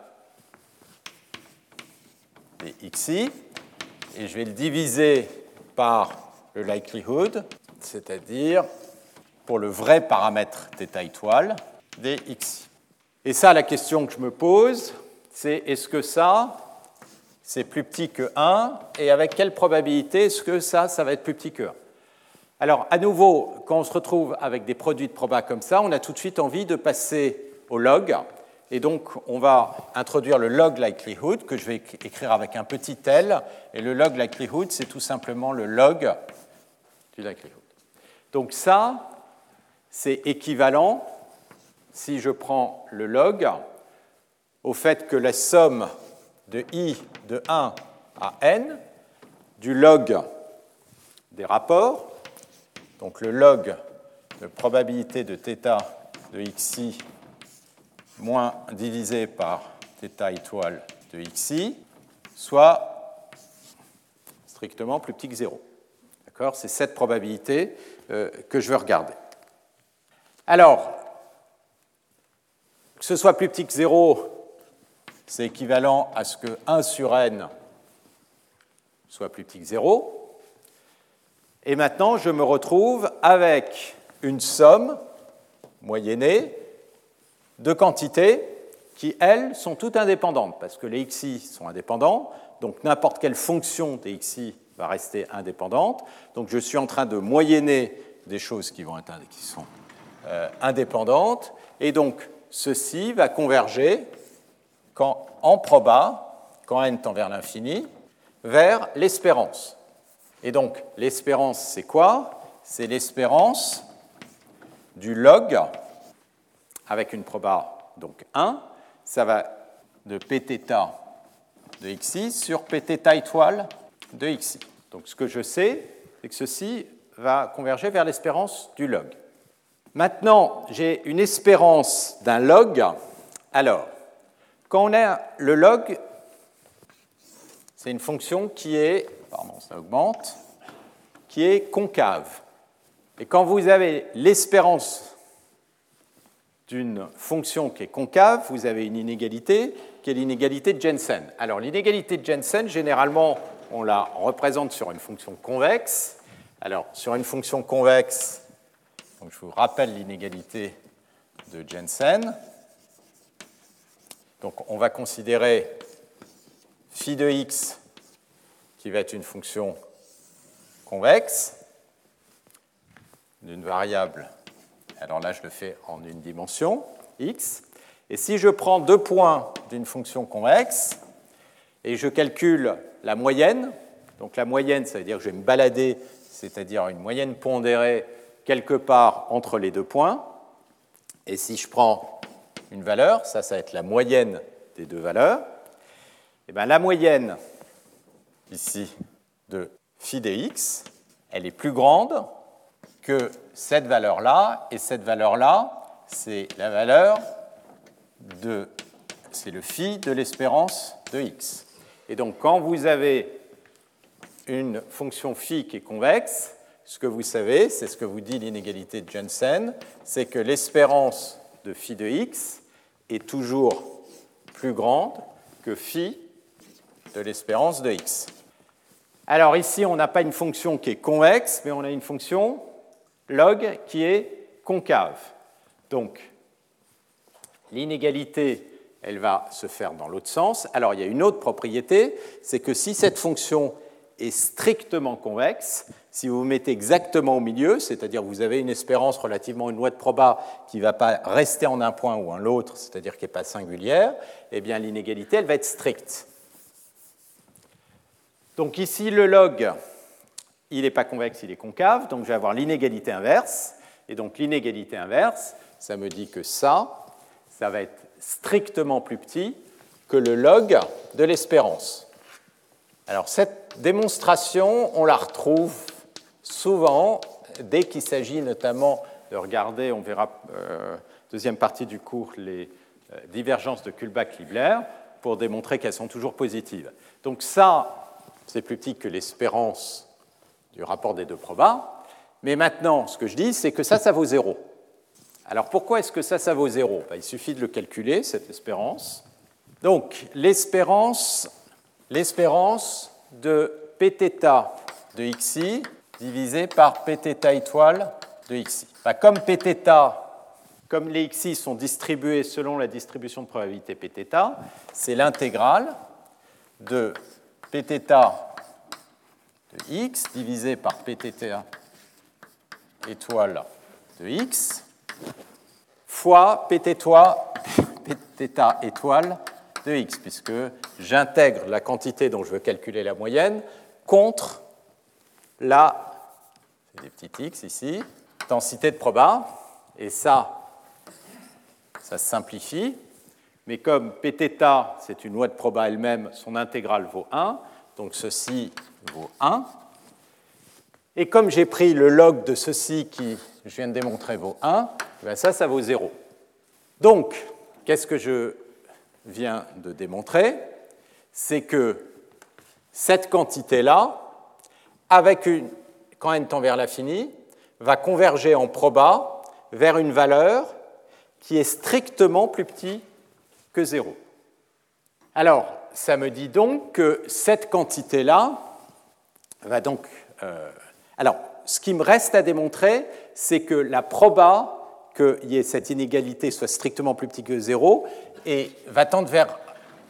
des xi, et je vais le diviser par le likelihood, c'est-à-dire pour le vrai paramètre θ étoile des xi. Et ça, la question que je me pose, c'est est-ce que ça, c'est plus petit que un, et avec quelle probabilité est-ce que ça, ça va être plus petit que un? Alors, à nouveau, quand on se retrouve avec des produits de proba comme ça, on a tout de suite envie de passer au log. Et donc, on va introduire le log likelihood, que je vais écrire avec un petit l. Et le log likelihood, c'est tout simplement le log du likelihood. Donc ça, c'est équivalent, si je prends le log, au fait que la somme de i de un à n, du log des rapports, donc le log de probabilité de θ de xi moins divisé par θ étoile de xi, soit strictement plus petit que zéro. D'accord ? C'est cette probabilité euh, que je veux regarder. Alors, que ce soit plus petit que zéro, c'est équivalent à ce que un sur n soit plus petit que zéro. Et maintenant, je me retrouve avec une somme moyennée de quantités qui, elles, sont toutes indépendantes, parce que les xi sont indépendants, donc n'importe quelle fonction des xi va rester indépendante. Donc je suis en train de moyenner des choses qui, vont être, qui sont euh, indépendantes, et donc ceci va converger quand, en proba, quand n tend vers l'infini, vers l'espérance. Et donc, l'espérance, c'est quoi? C'est l'espérance du log avec une proba donc un, ça va de pθ de xi sur pθ étoile de xi. Donc ce que je sais, c'est que ceci va converger vers l'espérance du log. Maintenant, j'ai une espérance d'un log. Alors, quand on a le log, c'est une fonction qui est, pardon, ça augmente, qui est concave. Et quand vous avez l'espérance d'une fonction qui est concave, vous avez une inégalité qui est l'inégalité de Jensen. Alors, l'inégalité de Jensen, généralement, on la représente sur une fonction convexe. Alors, sur une fonction convexe, donc je vous rappelle l'inégalité de Jensen. Donc, on va considérer phi de x qui va être une fonction convexe d'une variable. Alors là, je le fais en une dimension, x. Et si je prends deux points d'une fonction convexe et je calcule la moyenne, donc la moyenne, ça veut dire que je vais me balader, c'est-à-dire une moyenne pondérée quelque part entre les deux points. Et si je prends une valeur, ça, ça va être la moyenne des deux valeurs, et bien la moyenne ici de phi de x, elle est plus grande que cette valeur-là, et cette valeur-là, c'est la valeur de, c'est le phi de l'espérance de x. Et donc, quand vous avez une fonction phi qui est convexe, ce que vous savez, c'est ce que vous dit l'inégalité de Jensen, c'est que l'espérance de phi de x est toujours plus grande que phi de l'espérance de x. Alors ici, on n'a pas une fonction qui est convexe, mais on a une fonction log qui est concave. Donc, l'inégalité, elle va se faire dans l'autre sens. Alors, il y a une autre propriété, c'est que si cette fonction est strictement convexe, si vous vous mettez exactement au milieu, c'est-à-dire que vous avez une espérance relativement à une loi de proba qui ne va pas rester en un point ou en l'autre, c'est-à-dire qui n'est pas singulière, eh bien l'inégalité, elle va être stricte. Donc ici, le log, il n'est pas convexe, il est concave, donc je vais avoir l'inégalité inverse. Et donc l'inégalité inverse, ça me dit que ça, ça va être strictement plus petit que le log de l'espérance. Alors cette démonstration, on la retrouve souvent dès qu'il s'agit notamment de regarder, on verra, euh, deuxième partie du cours, les euh, divergences de Kullback-Leibler, pour démontrer qu'elles sont toujours positives. Donc ça, c'est plus petit que l'espérance du rapport des deux probas. Mais maintenant, ce que je dis, c'est que ça, ça vaut zéro. Alors pourquoi est-ce que ça, ça vaut zéro? Ben, il suffit de le calculer, cette espérance. Donc, l'espérance, l'espérance de pθ de xi divisé par pθ étoile de xi. Ben, comme pθ, comme les xi sont distribués selon la distribution de probabilité pθ, c'est l'intégrale de pθ de x divisé par pθ étoile de x fois pθ étoile de x, puisque j'intègre la quantité dont je veux calculer la moyenne contre la, c'est des petits x ici, densité de proba, et ça, ça se simplifie, mais comme pθ, c'est une loi de proba elle-même, son intégrale vaut un, donc ceci vaut un. Et comme j'ai pris le log de ceci qui, je viens de démontrer, vaut un, ben ça, ça vaut zéro. Donc, qu'est-ce que je viens de démontrer? C'est que cette quantité-là, avec une, quand n tend vers l'infini, va converger en proba vers une valeur qui est strictement plus petite que zéro. Alors, ça me dit donc que cette quantité-là va donc... Euh, alors, ce qui me reste à démontrer, c'est que la proba qu'il y ait cette inégalité soit strictement plus petite que zéro et va tendre vers,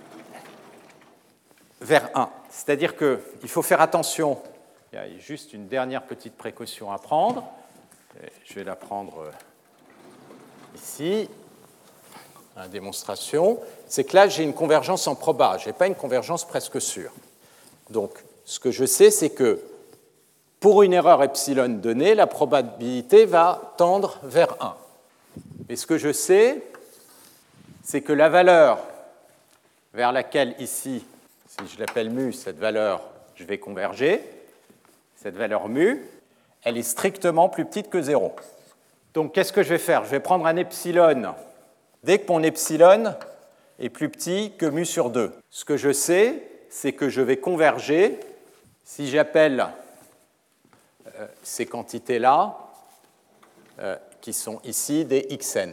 vers un. C'est-à-dire qu'il faut faire attention, il y a juste une dernière petite précaution à prendre, je vais la prendre ici, la démonstration, c'est que là j'ai une convergence en proba, je n'ai pas une convergence presque sûre. Donc ce que je sais, c'est que pour une erreur epsilon donnée, la probabilité va tendre vers un. Et ce que je sais, c'est que la valeur vers laquelle ici, si je l'appelle mu, cette valeur, je vais converger, cette valeur mu, elle est strictement plus petite que zéro. Donc qu'est-ce que je vais faire? Je vais prendre un epsilon. Dès que mon epsilon est plus petit que mu sur deux, ce que je sais, c'est que je vais converger, si j'appelle euh, ces quantités-là, euh, qui sont ici des xn.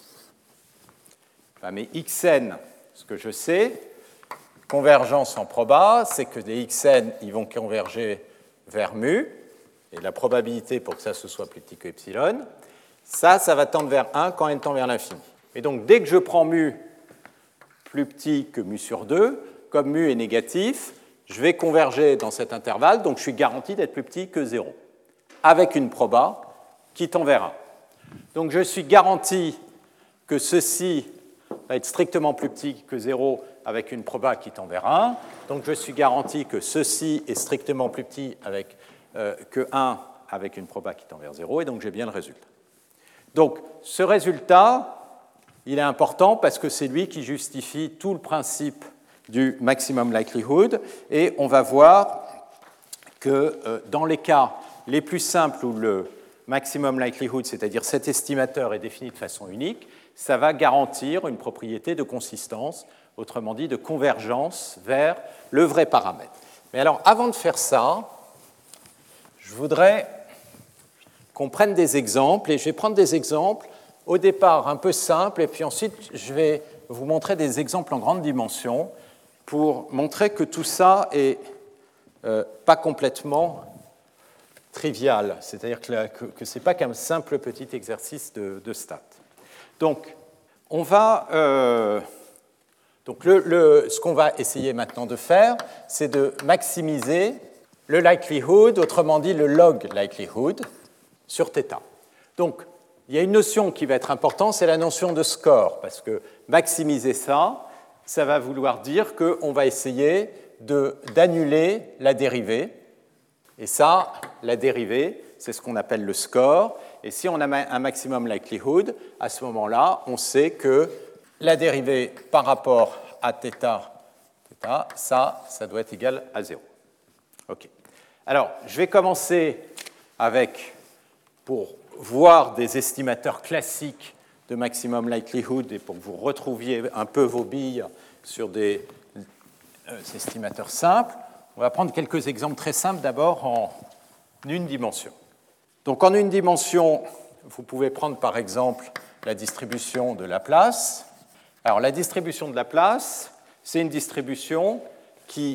Enfin, mais xn, ce que je sais, convergence en proba, c'est que des xn, ils vont converger vers mu, et la probabilité pour que ça ce soit plus petit que epsilon, ça, ça va tendre vers un quand n tend vers l'infini. Et donc, dès que je prends mu plus petit que mu sur deux, comme mu est négatif, je vais converger dans cet intervalle, donc je suis garanti d'être plus petit que zéro, avec une proba qui tend vers un. Donc, je suis garanti que ceci va être strictement plus petit que zéro avec une proba qui tend vers un. Donc, je suis garanti que ceci est strictement plus petit avec, euh, que un avec une proba qui tend vers zéro, et donc j'ai bien le résultat. Donc, ce résultat, il est important parce que c'est lui qui justifie tout le principe du maximum likelihood, et on va voir que euh, dans les cas les plus simples où le maximum likelihood, c'est-à-dire cet estimateur, est défini de façon unique, ça va garantir une propriété de consistance, autrement dit de convergence vers le vrai paramètre. Mais alors, avant de faire ça, je voudrais qu'on prenne des exemples, et je vais prendre des exemples au départ un peu simples, et puis ensuite je vais vous montrer des exemples en grande dimension pour montrer que tout ça est euh, pas complètement trivial, c'est-à-dire que, que, que ce n'est pas qu'un simple petit exercice de, de stats. Donc, on va, euh, donc le, le, ce qu'on va essayer maintenant de faire, c'est de maximiser le likelihood, autrement dit le log likelihood, sur θ. Donc, il y a une notion qui va être importante, c'est la notion de score, parce que maximiser ça, ça va vouloir dire qu'on va essayer de, d'annuler la dérivée. Et ça, la dérivée, c'est ce qu'on appelle le score. Et si on a un maximum likelihood, à ce moment-là, on sait que la dérivée par rapport à θ, θ ça, ça doit être égal à zéro. OK. Alors, je vais commencer avec, pour voir des estimateurs classiques de maximum likelihood et pour que vous retrouviez un peu vos billes sur des euh, estimateurs simples, on va prendre quelques exemples très simples d'abord en une dimension. Donc en une dimension, vous pouvez prendre par exemple la distribution de Laplace. Alors la distribution de Laplace, c'est une distribution qui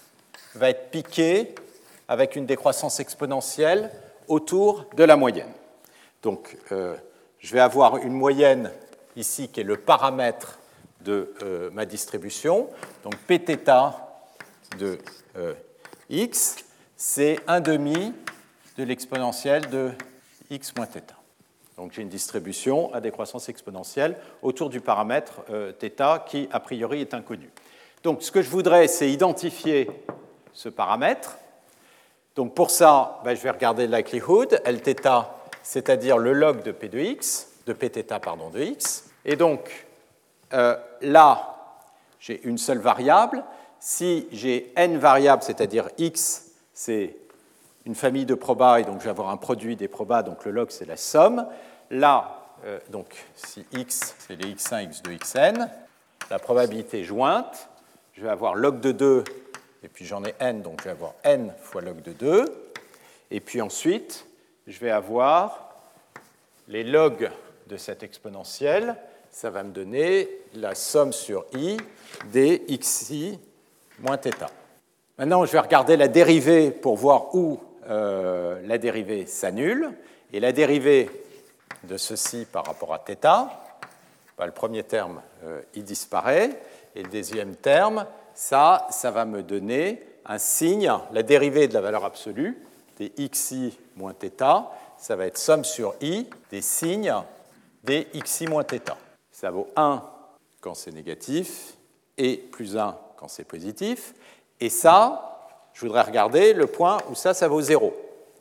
va être piquée avec une décroissance exponentielle autour de la moyenne. Donc euh, je vais avoir une moyenne ici qui est le paramètre de euh, ma distribution. Donc Pθ de euh, x, c'est un demi de l'exponentielle de x moins θ. Donc j'ai une distribution à décroissance exponentielle autour du paramètre euh, θ qui, a priori, est inconnu. Donc ce que je voudrais, c'est identifier ce paramètre. Donc pour ça, ben, je vais regarder le likelihood, Lθ, c'est-à-dire le log de P de x, de Pθ pardon, de x. Et donc euh, là, j'ai une seule variable. Si j'ai n variables, c'est-à-dire x, c'est une famille de probas, et donc je vais avoir un produit des probas, donc le log, c'est la somme. Là, euh, donc si x, c'est les x un, x deux, xn, la probabilité jointe, je vais avoir log de deux, et puis j'en ai n, donc je vais avoir n fois log de deux. Et puis ensuite, je vais avoir les logs de cette exponentielle. Ça va me donner la somme sur i des xi moins θ. Maintenant, je vais regarder la dérivée pour voir où euh, la dérivée s'annule. Et la dérivée de ceci par rapport à θ, bah, le premier terme, euh, il disparaît. Et le deuxième terme, ça, ça va me donner un signe, la dérivée de la valeur absolue, des xi moins θ, ça va être somme sur i des signes des xi moins θ. Ça vaut un quand c'est négatif et plus un quand c'est positif. Et ça, je voudrais regarder le point où ça, ça vaut zéro.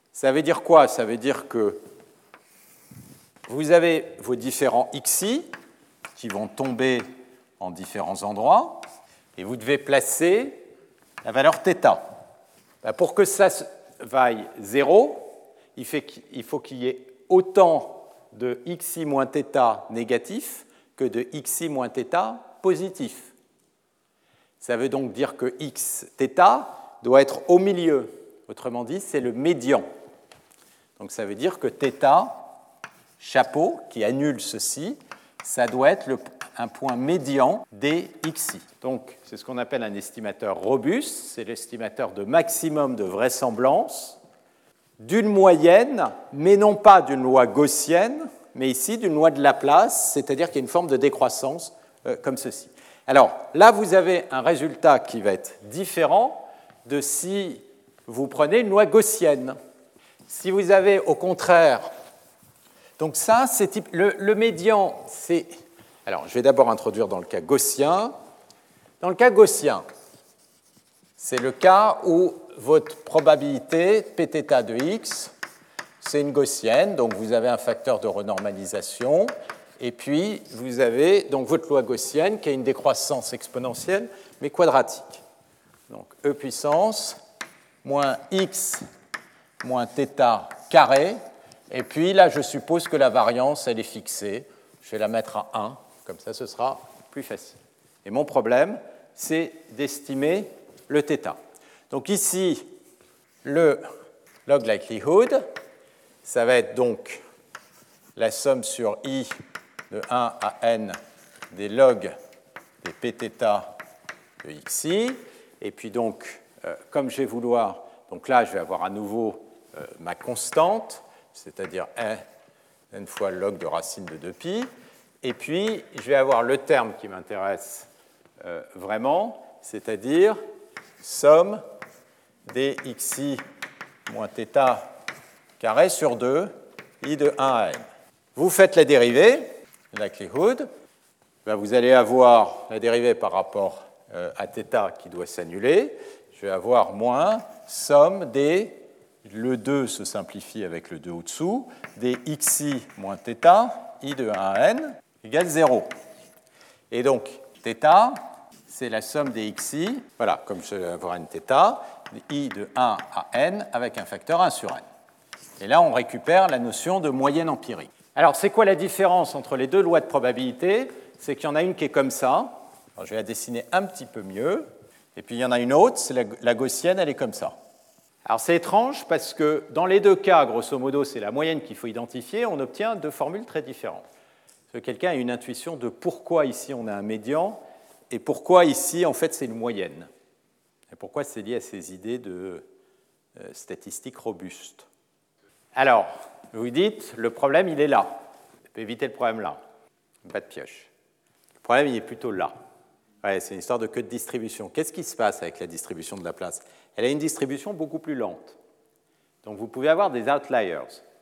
Ça veut dire quoi? Ça veut dire que vous avez vos différents xi qui vont tomber en différents endroits, et vous devez placer la valeur θ. Ben pour que ça vaille zéro, il, fait qu'il faut qu'il y ait autant de xi moins θ négatif que de xi moins θ positif. Ça veut donc dire que x θ doit être au milieu. Autrement dit, c'est le médian. Donc ça veut dire que θ, chapeau, qui annule ceci, ça doit être le, un point médian des xi. Donc c'est ce qu'on appelle un estimateur robuste, c'est l'estimateur de maximum de vraisemblance d'une moyenne, mais non pas d'une loi gaussienne, mais ici d'une loi de Laplace, c'est-à-dire qu'il y a une forme de décroissance euh, comme ceci. Alors là, vous avez un résultat qui va être différent de si vous prenez une loi gaussienne. Si vous avez au contraire, donc ça, c'est type, le, le médian, c'est... Alors, je vais d'abord introduire dans le cas gaussien. Dans le cas gaussien, c'est le cas où votre probabilité Pθ de x, c'est une gaussienne, donc vous avez un facteur de renormalisation, et puis vous avez donc votre loi gaussienne qui a une décroissance exponentielle, mais quadratique. Donc E puissance moins x moins θ carré, et puis là, je suppose que la variance, elle est fixée. Je vais la mettre à un, comme ça, ce sera plus facile. Et mon problème, c'est d'estimer le θ. Donc ici, le log likelihood, ça va être donc la somme sur i de un à n des logs des pθ de xi. Et puis donc, euh, comme je vais vouloir, donc là, je vais avoir à nouveau euh, ma constante, c'est-à-dire n fois log de racine de deux pi. Et puis, je vais avoir le terme qui m'intéresse euh, vraiment, c'est-à-dire somme des xi moins θ carré sur deux, i de un à n. Vous faites la dérivée, likelihood, ben vous allez avoir la dérivée par rapport euh, à θ qui doit s'annuler. Je vais avoir moins somme des, le deux se simplifie avec le deux au-dessous, des xi moins θ, i de un à n, égale zéro. Et donc, θ, c'est la somme des xi, voilà, comme je vais avoir une θ, i de un à n avec un facteur un sur n. Et là, on récupère la notion de moyenne empirique. Alors, c'est quoi la différence entre les deux lois de probabilité? C'est qu'il y en a une qui est comme ça. Alors, je vais la dessiner un petit peu mieux. Et puis, il y en a une autre, c'est la, la gaussienne, elle est comme ça. Alors, c'est étrange parce que dans les deux cas, grosso modo, c'est la moyenne qu'il faut identifier. On obtient deux formules très différentes. Parce que quelqu'un a une intuition de pourquoi ici on a un médian et pourquoi ici, en fait, c'est une moyenne. Et pourquoi c'est lié à ces idées de euh, statistiques robustes. Alors, vous dites, le problème, il est là. On peut éviter le problème là. Pas de pioche. Le problème, il est plutôt là. Ouais, c'est une histoire de queue de distribution. Qu'est-ce qui se passe avec la distribution de Laplace? Elle a une distribution beaucoup plus lente. Donc, vous pouvez avoir des outliers.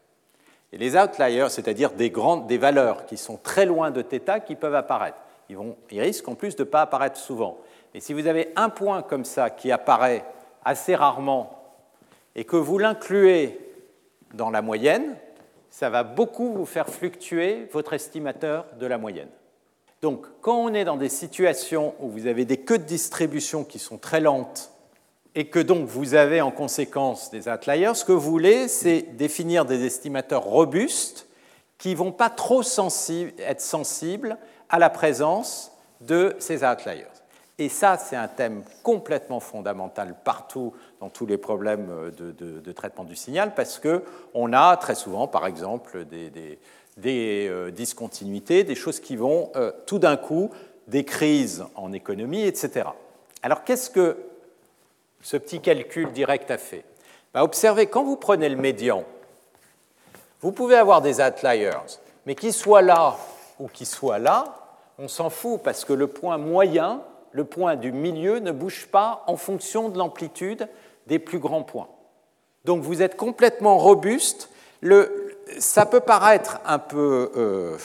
Et les outliers, c'est-à-dire des, grandes, des valeurs qui sont très loin de θ, qui peuvent apparaître. Ils, vont, ils risquent en plus de ne pas apparaître souvent. Mais si vous avez un point comme ça qui apparaît assez rarement et que vous l'incluez dans la moyenne, ça va beaucoup vous faire fluctuer votre estimateur de la moyenne. Donc, quand on est dans des situations où vous avez des queues de distribution qui sont très lentes et que donc vous avez en conséquence des outliers, ce que vous voulez, c'est définir des estimateurs robustes qui ne vont pas trop sensibles, être sensibles à la présence de ces outliers. Et ça, c'est un thème complètement fondamental partout dans tous les problèmes de, de, de traitement du signal, parce qu'on a très souvent, par exemple, des, des, des euh, discontinuités, des choses qui vont euh, tout d'un coup, des crises en économie, et cetera. Alors, qu'est-ce que ce petit calcul direct a fait? Ben, observez, quand vous prenez le médian, vous pouvez avoir des outliers, mais qu'ils soient là ou qu'ils soient là, on s'en fout, parce que le point moyen, le point du milieu ne bouge pas en fonction de l'amplitude des plus grands points. Donc vous êtes complètement robuste. Le, ça peut paraître un peu euh,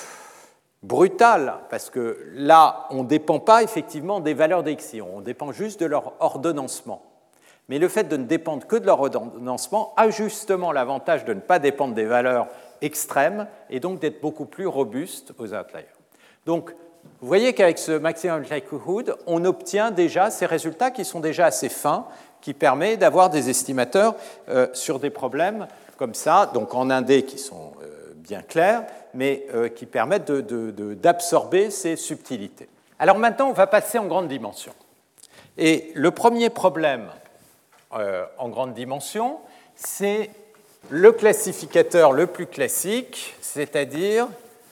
brutal, parce que là, on ne dépend pas effectivement des valeurs des xi, on dépend juste de leur ordonnancement. mais le fait de ne dépendre que de leur ordonnancement a justement l'avantage de ne pas dépendre des valeurs extrêmes et donc d'être beaucoup plus robuste aux outliers. Donc, vous voyez qu'avec ce maximum likelihood, on obtient déjà ces résultats qui sont déjà assez fins, qui permettent d'avoir des estimateurs euh, sur des problèmes comme ça, donc en un D qui sont euh, bien clairs, mais euh, qui permettent de, de, de, d'absorber ces subtilités. Alors maintenant, on va passer en grande dimension. Et le premier problème euh, en grande dimension, c'est le classificateur le plus classique, c'est-à-dire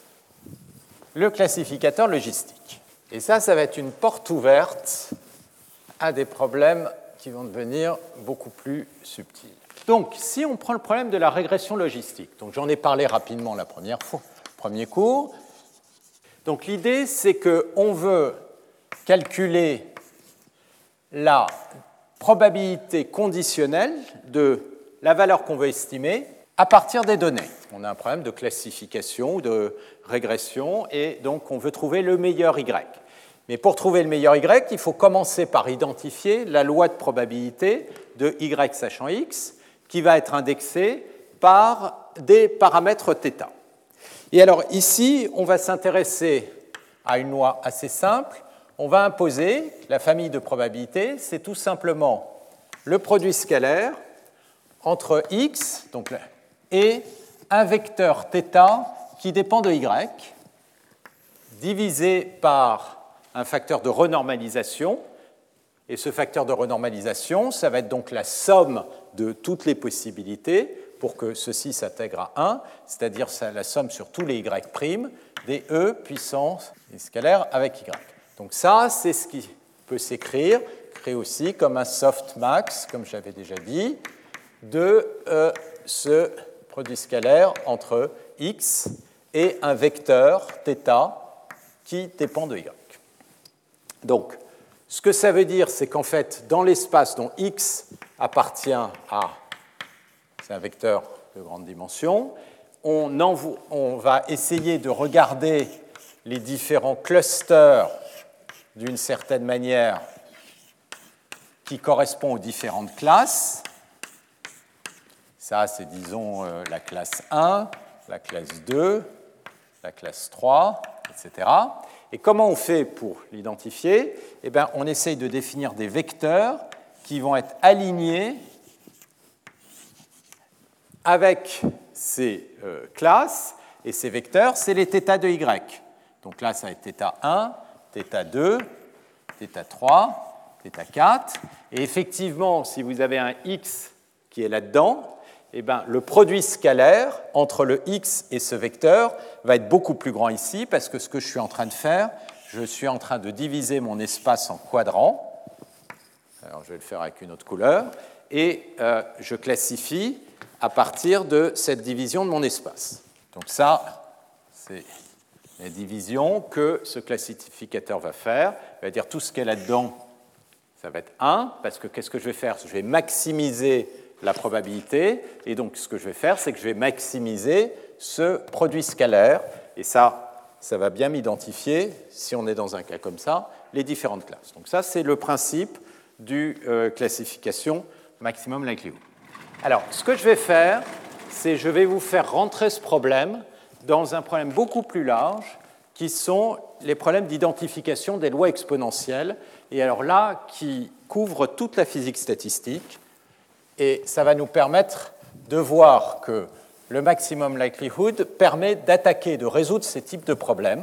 le classificateur logistique. Et ça, ça va être une porte ouverte à des problèmes qui vont devenir beaucoup plus subtils. Donc, si on prend le problème de la régression logistique, donc j'en ai parlé rapidement la première fois, premier cours. Donc, l'idée, c'est qu'on veut calculer la probabilité conditionnelle de la valeur qu'on veut estimer à partir des données. On a un problème de classification ou de régression et donc on veut trouver le meilleur Y. Mais pour trouver le meilleur Y, il faut commencer par identifier la loi de probabilité de Y sachant X qui va être indexée par des paramètres θ. Et alors ici, on va s'intéresser à une loi assez simple. On va imposer la famille de probabilités, c'est tout simplement le produit scalaire entre X donc, et un vecteur θ qui dépend de Y, divisé par un facteur de renormalisation. Et ce facteur de renormalisation, ça va être donc la somme de toutes les possibilités pour que ceci s'intègre à un, c'est-à-dire la somme sur tous les Y' des E puissance scalaire avec Y. Donc ça, c'est ce qui peut s'écrire, créer aussi comme un softmax, comme j'avais déjà dit, de euh, ce produit scalaire entre X et un vecteur θ qui dépend de Y. Donc, ce que ça veut dire, c'est qu'en fait, dans l'espace dont X appartient à, c'est un vecteur de grande dimension, on, envo- on va essayer de regarder les différents clusters d'une certaine manière qui correspondent aux différentes classes. Ça, c'est, disons, euh, la classe un, la classe deux, la classe trois, et cetera. Et comment on fait pour l'identifier ? Eh bien, on essaye de définir des vecteurs qui vont être alignés avec ces euh, classes, et ces vecteurs, c'est les θ de Y. Donc là, ça va être θ un, θ deux, θ trois, θ quatre. Et effectivement, si vous avez un X qui est là-dedans, eh bien, le produit scalaire entre le X et ce vecteur va être beaucoup plus grand ici, parce que ce que je suis en train de faire, je suis en train de diviser mon espace en quadrants. Alors, je vais le faire avec une autre couleur. Et euh, je classifie à partir de cette division de mon espace. Donc ça, c'est la division que ce classificateur va faire. Il va dire tout ce qu'il y a là-dedans, ça va être un, parce que qu'est-ce que je vais faire ? Je vais maximiser la probabilité, et donc ce que je vais faire, c'est que je vais maximiser ce produit scalaire, et ça, ça va bien m'identifier, si on est dans un cas comme ça, les différentes classes. Donc ça, c'est le principe du euh, classification maximum likelihood. Alors, ce que je vais faire, c'est je vais vous faire rentrer ce problème dans un problème beaucoup plus large, qui sont les problèmes d'identification des lois exponentielles, et alors là, qui couvrent toute la physique statistique. Et ça va nous permettre de voir que le maximum likelihood permet d'attaquer, de résoudre ces types de problèmes.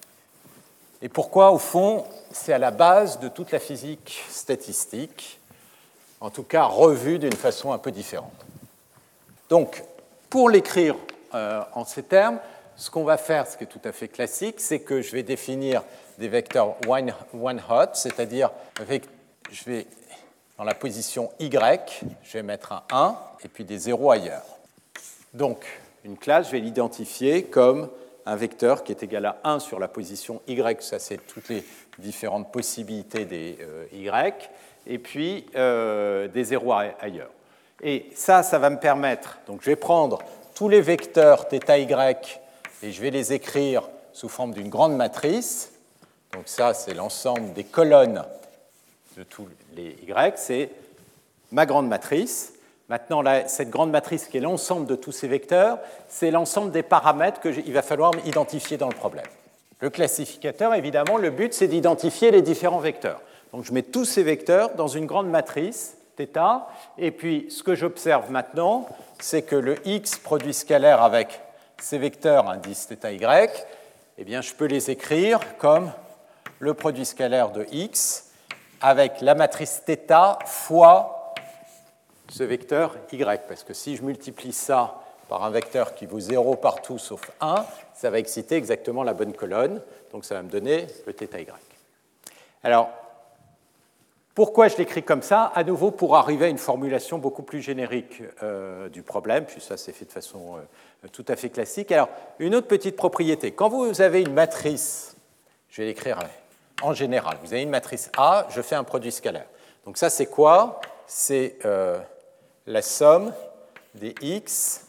Et pourquoi, au fond, c'est à la base de toute la physique statistique, en tout cas revue d'une façon un peu différente. Donc, pour l'écrire euh, en ces termes, ce qu'on va faire, ce qui est tout à fait classique, c'est que je vais définir des vecteurs one, one hot, c'est-à-dire avec, je vais dans la position Y, je vais mettre un un et puis des zéros ailleurs. Donc, une classe, je vais l'identifier comme un vecteur qui est égal à un sur la position Y, ça c'est toutes les différentes possibilités des euh, Y, et puis euh, des zéros ailleurs. Et ça, ça va me permettre, donc je vais prendre tous les vecteurs θY et je vais les écrire sous forme d'une grande matrice. Donc ça, c'est l'ensemble des colonnes de tous les Y, c'est ma grande matrice. Maintenant, là, cette grande matrice qui est l'ensemble de tous ces vecteurs, c'est l'ensemble des paramètres qu'il va falloir identifier dans le problème. Le classificateur, évidemment, le but, c'est d'identifier les différents vecteurs. Donc, je mets tous ces vecteurs dans une grande matrice, θ, et puis ce que j'observe maintenant, c'est que le x produit scalaire avec ces vecteurs, indice θy, eh bien, je peux les écrire comme le produit scalaire de x avec la matrice θ fois ce vecteur y, parce que si je multiplie ça par un vecteur qui vaut zéro partout sauf un, ça va exciter exactement la bonne colonne, donc ça va me donner le θy. Alors, pourquoi je l'écris comme ça? À nouveau, pour arriver à une formulation beaucoup plus générique euh, du problème, puis ça c'est fait de façon euh, tout à fait classique. Alors, une autre petite propriété. Quand vous avez une matrice, je vais l'écrire en général, vous avez une matrice A, je fais un produit scalaire. Donc ça c'est quoi? C'est euh, la somme des x.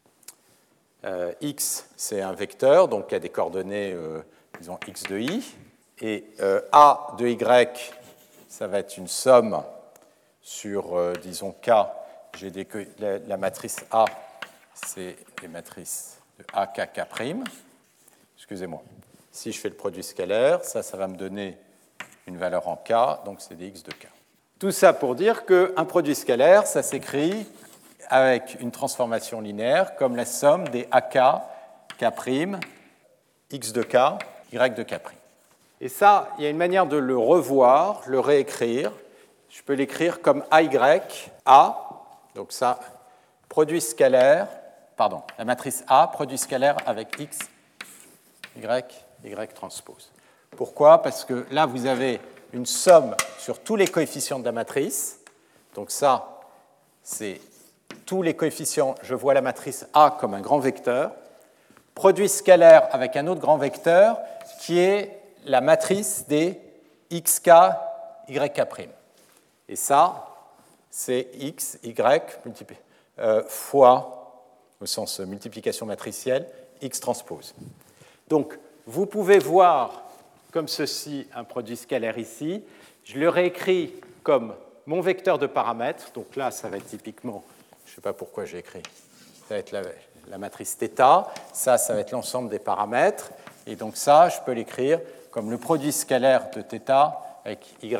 Euh, x, c'est un vecteur, donc il y a des coordonnées, euh, disons, x de i. Et euh, A de y, ça va être une somme sur, euh, disons, K. J'ai des, la, la matrice A, c'est les matrices de A, K, K'. Excusez-moi. Si je fais le produit scalaire, ça, ça va me donner une valeur en K, donc c'est des x de K. Tout ça pour dire qu'un produit scalaire, ça s'écrit avec une transformation linéaire comme la somme des A K, K', x de K, y de K'. Et ça, il y a une manière de le revoir, le réécrire. Je peux l'écrire comme A Y, A, donc ça, produit scalaire, pardon, la matrice A, produit scalaire avec x, y, y transpose. Pourquoi? Parce que là, vous avez une somme sur tous les coefficients de la matrice. Donc ça, c'est tous les coefficients. Je vois la matrice A comme un grand vecteur. Produit scalaire avec un autre grand vecteur qui est la matrice des xk, yk'. Et ça, c'est x, y, euh, fois, au sens multiplication matricielle, x transpose. Donc, vous pouvez voir comme ceci un produit scalaire ici. Je le réécris comme mon vecteur de paramètres. Donc là, ça va être typiquement, je ne sais pas pourquoi j'ai écrit, ça va être la, la matrice θ. Ça, ça va être l'ensemble des paramètres. Et donc ça, je peux l'écrire comme le produit scalaire de θ avec y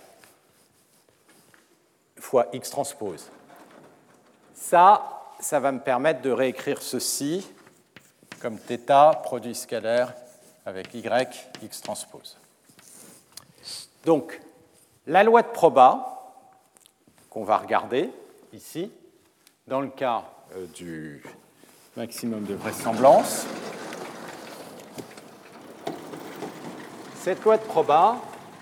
fois x transpose. Ça, ça va me permettre de réécrire ceci comme θ, produit scalaire avec y, x transpose. Donc, la loi de Proba, qu'on va regarder ici, dans le cas euh, du maximum de vraisemblance, cette loi de Proba,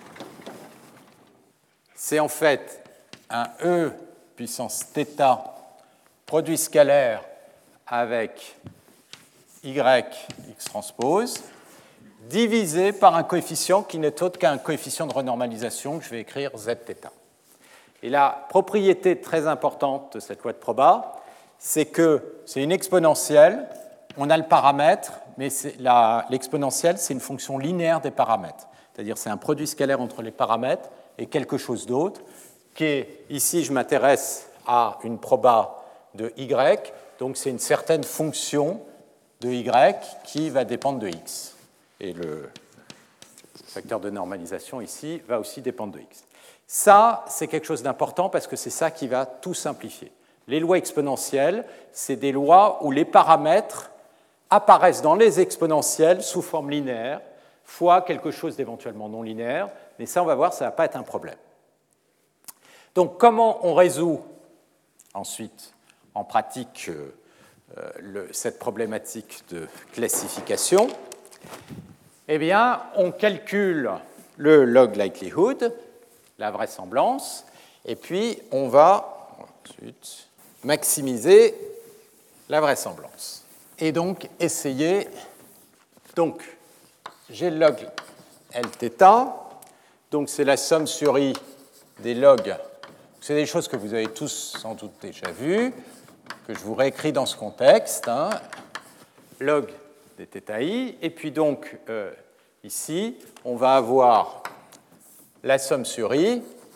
c'est en fait un E puissance θ produit scalaire avec y, x transpose, divisé par un coefficient qui n'est autre qu'un coefficient de renormalisation que je vais écrire zθ. Et la propriété très importante de cette loi de Proba, c'est que c'est une exponentielle, on a le paramètre, mais l'exponentielle, c'est une fonction linéaire des paramètres. C'est-à-dire c'est un produit scalaire entre les paramètres et quelque chose d'autre, qui est, ici, je m'intéresse à une proba de y, donc c'est une certaine fonction de y qui va dépendre de x. Et le facteur de normalisation ici va aussi dépendre de x. Ça, c'est quelque chose d'important parce que c'est ça qui va tout simplifier. Les lois exponentielles, c'est des lois où les paramètres apparaissent dans les exponentielles sous forme linéaire, fois quelque chose d'éventuellement non linéaire, mais ça, on va voir, ça ne va pas être un problème. Donc, comment on résout ensuite, en pratique, euh, le, cette problématique de classification? Eh bien, on calcule le log likelihood, la vraisemblance, et puis on va ensuite maximiser la vraisemblance. Et donc, essayer. Donc, j'ai le log Lθ, donc c'est la somme sur i des logs. C'est des choses que vous avez tous sans doute déjà vues, que je vous réécris dans ce contexte. Hein. Log des θi, et puis donc, euh, ici, on va avoir la somme sur i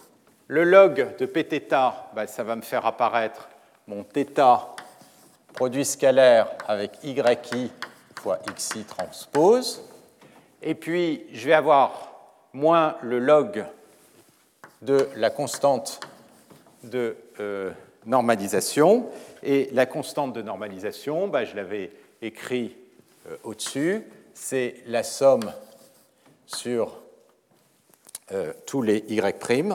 Le log de Pθ, ben, ça va me faire apparaître mon θ produit scalaire avec yi fois xi transpose. Et puis, je vais avoir moins le log de la constante de euh, normalisation. Et la constante de normalisation, ben, je l'avais écrit euh, au-dessus, c'est la somme sur euh, tous les y'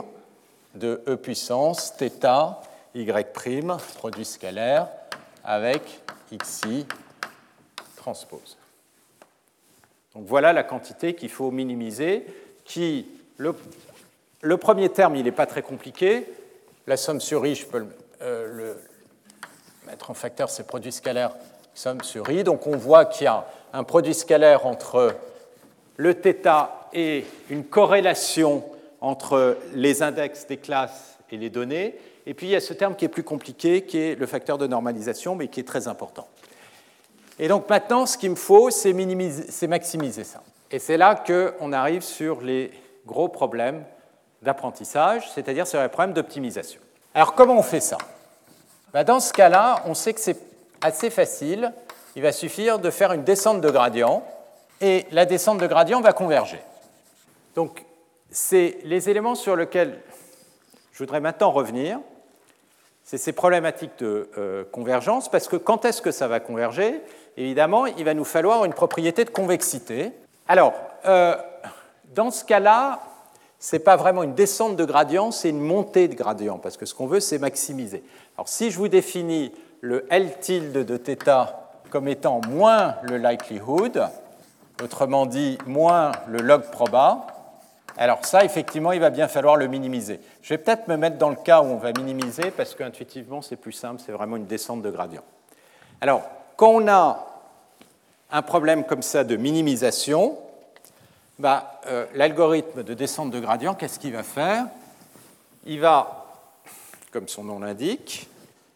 de E puissance θ y' produit scalaire avec xi transpose. Donc voilà la quantité qu'il faut minimiser. Qui, le, le premier terme, il n'est pas très compliqué. La somme sur i, je peux le, euh, le mettre en facteur, c'est produit scalaire somme sur i. Donc on voit qu'il y a un produit scalaire entre le θ et une corrélation entre les index des classes et les données. Et puis il y a ce terme qui est plus compliqué, qui est le facteur de normalisation, mais qui est très important. Et donc maintenant, ce qu'il me faut, c'est, c'est maximiser ça. Et c'est là qu'on arrive sur les gros problèmes d'apprentissage, c'est-à-dire sur les problèmes d'optimisation. Alors comment on fait ça? Ben, dans ce cas-là, on sait que c'est assez facile. Il va suffire de faire une descente de gradient, et la descente de gradient va converger. Donc, c'est les éléments sur lesquels je voudrais maintenant revenir. C'est ces problématiques de euh, convergence, parce que quand est-ce que ça va converger? Évidemment, il va nous falloir une propriété de convexité. Alors, euh, dans ce cas-là, ce n'est pas vraiment une descente de gradient, c'est une montée de gradient, parce que ce qu'on veut, c'est maximiser. Alors, si je vous définis le L tilde de θ comme étant moins le likelihood, autrement dit, moins le log proba, alors ça, effectivement, il va bien falloir le minimiser. Je vais peut-être me mettre dans le cas où on va minimiser, parce qu'intuitivement, c'est plus simple, c'est vraiment une descente de gradient. Alors, quand on a un problème comme ça de minimisation, bah, euh, l'algorithme de descente de gradient, qu'est-ce qu'il va faire? Il va, comme son nom l'indique,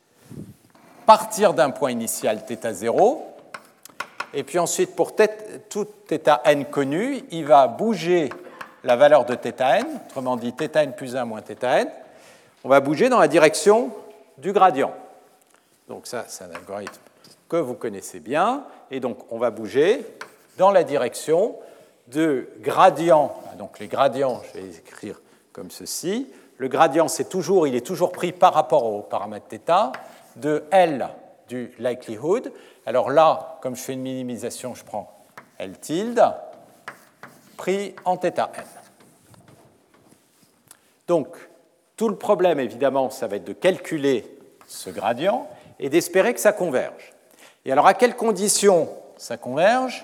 partir d'un point initial θ zéro, et puis ensuite, pour tout θn connu, il va bouger la valeur de θn, autrement dit θn plus un moins θn, on va bouger dans la direction du gradient. Donc ça, c'est un algorithme que vous connaissez bien, et donc on va bouger dans la direction de gradient. Donc les gradients, je vais les écrire comme ceci. Le gradient, c'est toujours, il est toujours pris par rapport au paramètre θ de L du likelihood. Alors là, comme je fais une minimisation, je prends L tilde pris en θn. Donc, tout le problème, évidemment, ça va être de calculer ce gradient et d'espérer que ça converge. Et alors, à quelles conditions ça converge?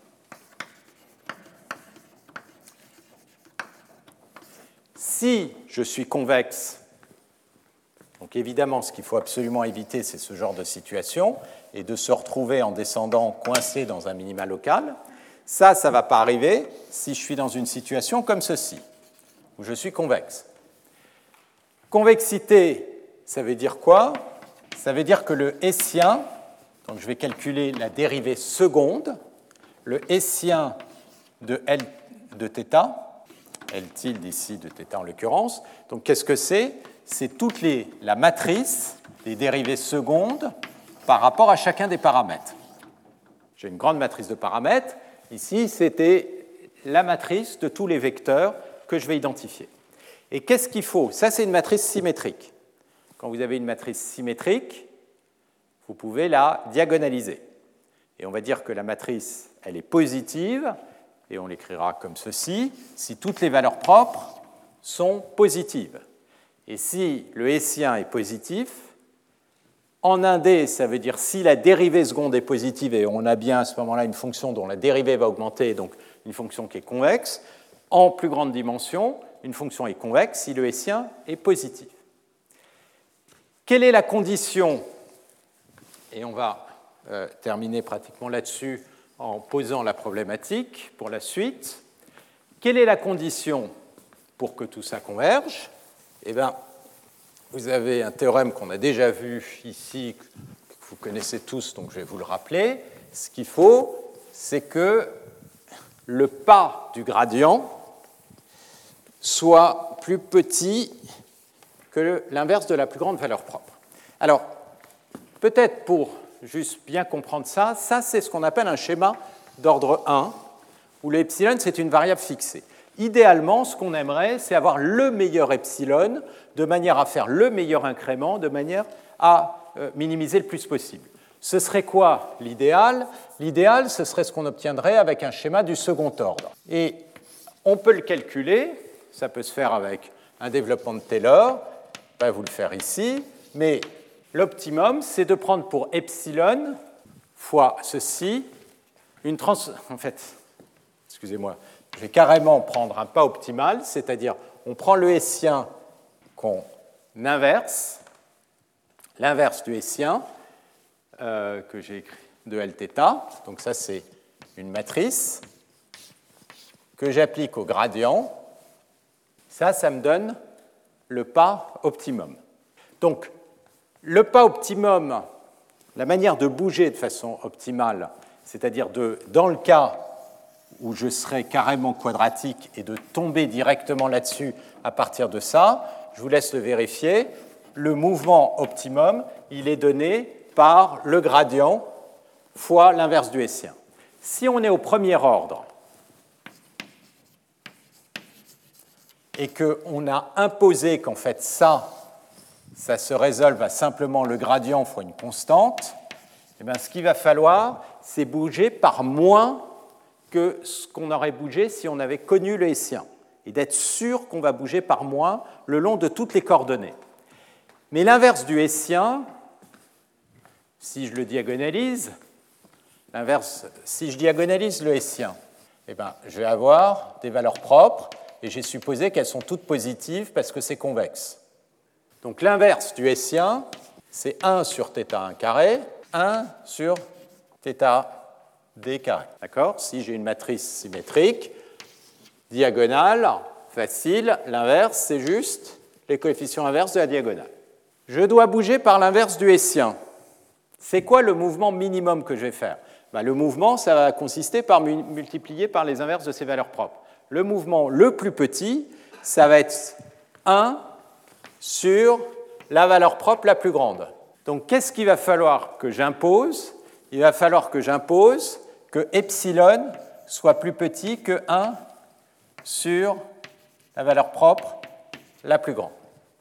Si je suis convexe, donc évidemment, ce qu'il faut absolument éviter, c'est ce genre de situation, et de se retrouver en descendant coincé dans un minima local. Ça, ça ne va pas arriver si je suis dans une situation comme ceci, où je suis convexe. Convexité, ça veut dire quoi? Ça veut dire que le hessien, donc je vais calculer la dérivée seconde, le hessien de L de θ, L tilde ici de θ en l'occurrence, donc qu'est-ce que c'est? C'est toute les, la matrice des dérivées secondes par rapport à chacun des paramètres. J'ai une grande matrice de paramètres. Ici, c'était la matrice de tous les vecteurs que je vais identifier. Et qu'est-ce qu'il faut? Ça, c'est une matrice symétrique. Quand vous avez une matrice symétrique, vous pouvez la diagonaliser. Et on va dire que la matrice, elle est positive, et on l'écrira comme ceci, si toutes les valeurs propres sont positives. Et si le hessien est positif, en un D, ça veut dire si la dérivée seconde est positive, et on a bien à ce moment-là une fonction dont la dérivée va augmenter, donc une fonction qui est convexe, en plus grande dimension, une fonction est convexe si le hessien est positif. Quelle est la condition? Et on va euh, terminer pratiquement là-dessus en posant la problématique pour la suite. Quelle est la condition pour que tout ça converge? Eh bien, vous avez un théorème qu'on a déjà vu ici, que vous connaissez tous, donc je vais vous le rappeler. Ce qu'il faut, c'est que le pas du gradient soit plus petit que l'inverse de la plus grande valeur propre. Alors, peut-être pour juste bien comprendre ça, ça c'est ce qu'on appelle un schéma d'ordre un, où l'epsilon c'est une variable fixée. Idéalement, ce qu'on aimerait, c'est avoir le meilleur epsilon, de manière à faire le meilleur incrément, de manière à euh, minimiser le plus possible. Ce serait quoi l'idéal? L'idéal, ce serait ce qu'on obtiendrait avec un schéma du second ordre. Et on peut le calculer, ça peut se faire avec un développement de Taylor, je vais vous le faire ici, mais l'optimum, c'est de prendre pour epsilon fois ceci, une trans... En fait, excusez-moi, je vais carrément prendre un pas optimal, c'est-à-dire on prend le hessien qu'on inverse, l'inverse du hessien, euh, que j'ai écrit de Lθ, donc ça c'est une matrice, que j'applique au gradient, ça, ça me donne le pas optimum. Donc, le pas optimum, la manière de bouger de façon optimale, c'est-à-dire de, dans le cas où je serais carrément quadratique et de tomber directement là-dessus à partir de ça, je vous laisse le vérifier, le mouvement optimum, il est donné par le gradient fois l'inverse du hessien. Si on est au premier ordre et qu'on a imposé qu'en fait ça, ça se résolve à simplement le gradient fois une constante, eh bien, ce qu'il va falloir, c'est bouger par moins que ce qu'on aurait bougé si on avait connu le hessien, et d'être sûr qu'on va bouger par moins le long de toutes les coordonnées. Mais l'inverse du hessien, si je le diagonalise, l'inverse, si je diagonalise le hessien, eh bien, je vais avoir des valeurs propres, et j'ai supposé qu'elles sont toutes positives parce que c'est convexe. Donc l'inverse du hessien, c'est un sur θ un carré, un sur θ d carré. D'accord? Si j'ai une matrice symétrique, diagonale, facile, l'inverse, c'est juste les coefficients inverses de la diagonale. Je dois bouger par l'inverse du hessien. C'est quoi le mouvement minimum que je vais faire? Ben, le mouvement, ça va consister par multiplier par les inverses de ces valeurs propres. Le mouvement le plus petit, ça va être un sur la valeur propre la plus grande. Donc, qu'est-ce qu'il va falloir que j'impose? Il va falloir que j'impose que epsilon soit plus petit que un sur la valeur propre la plus grande.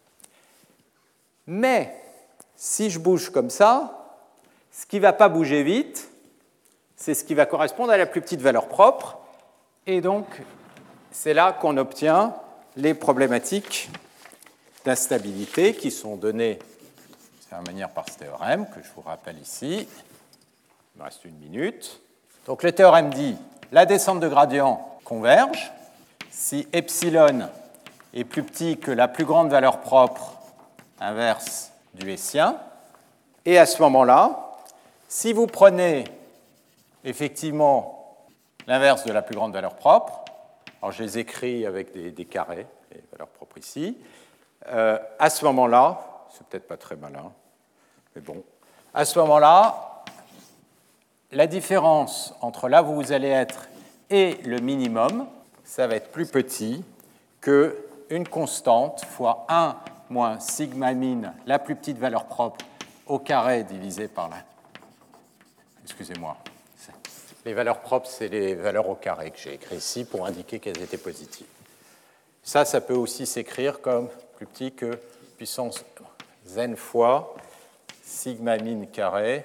Mais, si je bouge comme ça, ce qui ne va pas bouger vite, c'est ce qui va correspondre à la plus petite valeur propre. Et donc, c'est là qu'on obtient les problématiques d'instabilité qui sont données de la manière par ce théorème que je vous rappelle ici. Il me reste une minute. Donc le théorème dit la descente de gradient converge si epsilon est plus petit que la plus grande valeur propre inverse du hessien. Et à ce moment-là, si vous prenez effectivement l'inverse de la plus grande valeur propre, alors je les écris avec des, des carrés, les valeurs propres ici, euh, à ce moment-là, c'est peut-être pas très malin, mais bon, à ce moment-là, la différence entre là où vous allez être et le minimum, ça va être plus petit qu'une constante fois un moins sigma min, la plus petite valeur propre, au carré divisé par la... Excusez-moi. Les valeurs propres, c'est les valeurs au carré que j'ai écrites ici pour indiquer qu'elles étaient positives. Ça, ça peut aussi s'écrire comme plus petit que puissance n fois sigma min carré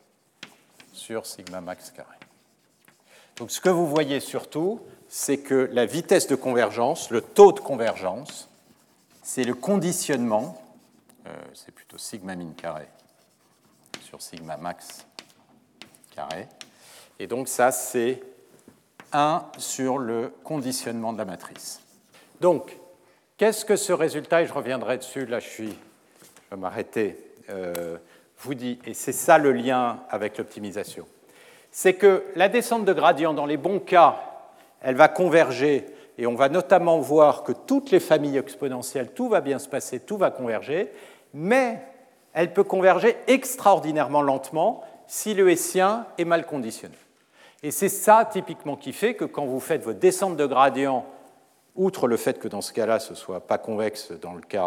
sur sigma max carré. Donc ce que vous voyez surtout, c'est que la vitesse de convergence, le taux de convergence, c'est le conditionnement, euh, c'est plutôt sigma min carré sur sigma max carré. Et donc ça, c'est un sur le conditionnement de la matrice. Donc, qu'est-ce que ce résultat, et je reviendrai dessus, là je, suis, je vais m'arrêter, euh, vous dit, et c'est ça le lien avec l'optimisation, c'est que la descente de gradient, dans les bons cas, elle va converger, et on va notamment voir que toutes les familles exponentielles, tout va bien se passer, tout va converger, mais elle peut converger extraordinairement lentement si le hessien est mal conditionné. Et c'est ça, typiquement, qui fait que quand vous faites votre descente de gradient, outre le fait que dans ce cas-là, ce ne soit pas convexe dans le cas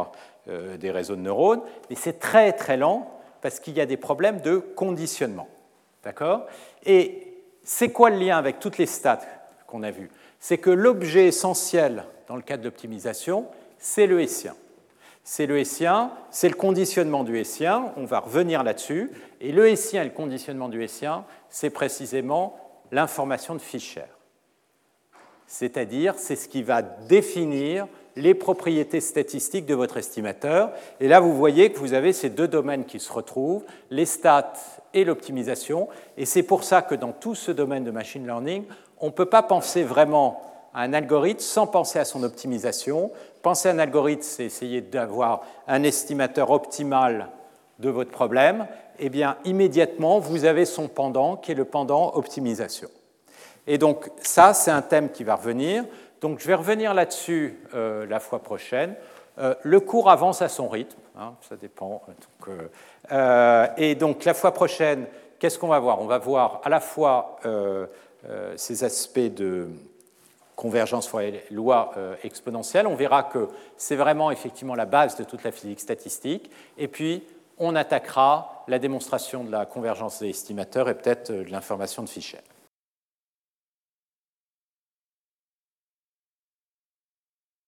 euh, des réseaux de neurones, mais c'est très très lent parce qu'il y a des problèmes de conditionnement. D'accord ? Et c'est quoi le lien avec toutes les stats qu'on a vues ? C'est que l'objet essentiel dans le cas de l'optimisation, c'est le hessien. C'est le hessien, c'est le conditionnement du hessien, on va revenir là-dessus, et le hessien et le conditionnement du hessien, c'est précisément l'information de Fisher. C'est-à-dire, c'est ce qui va définir les propriétés statistiques de votre estimateur. Et là, vous voyez que vous avez ces deux domaines qui se retrouvent, les stats et l'optimisation, et c'est pour ça que dans tout ce domaine de machine learning, on ne peut pas penser vraiment à un algorithme sans penser à son optimisation. Penser à un algorithme, c'est essayer d'avoir un estimateur optimal de votre problème. Eh bien, immédiatement, vous avez son pendant, qui est le pendant optimisation. Et donc, ça, c'est un thème qui va revenir. Donc, je vais revenir là-dessus euh, la fois prochaine. Euh, le cours avance à son rythme, hein, ça dépend. Donc, euh, euh, et donc, la fois prochaine, qu'est-ce qu'on va voir ? On va voir à la fois euh, euh, ces aspects de convergence fois loi euh, exponentielle. On verra que c'est vraiment effectivement la base de toute la physique statistique. Et puis, on attaquera la démonstration de la convergence des estimateurs et peut-être de l'information de Fisher.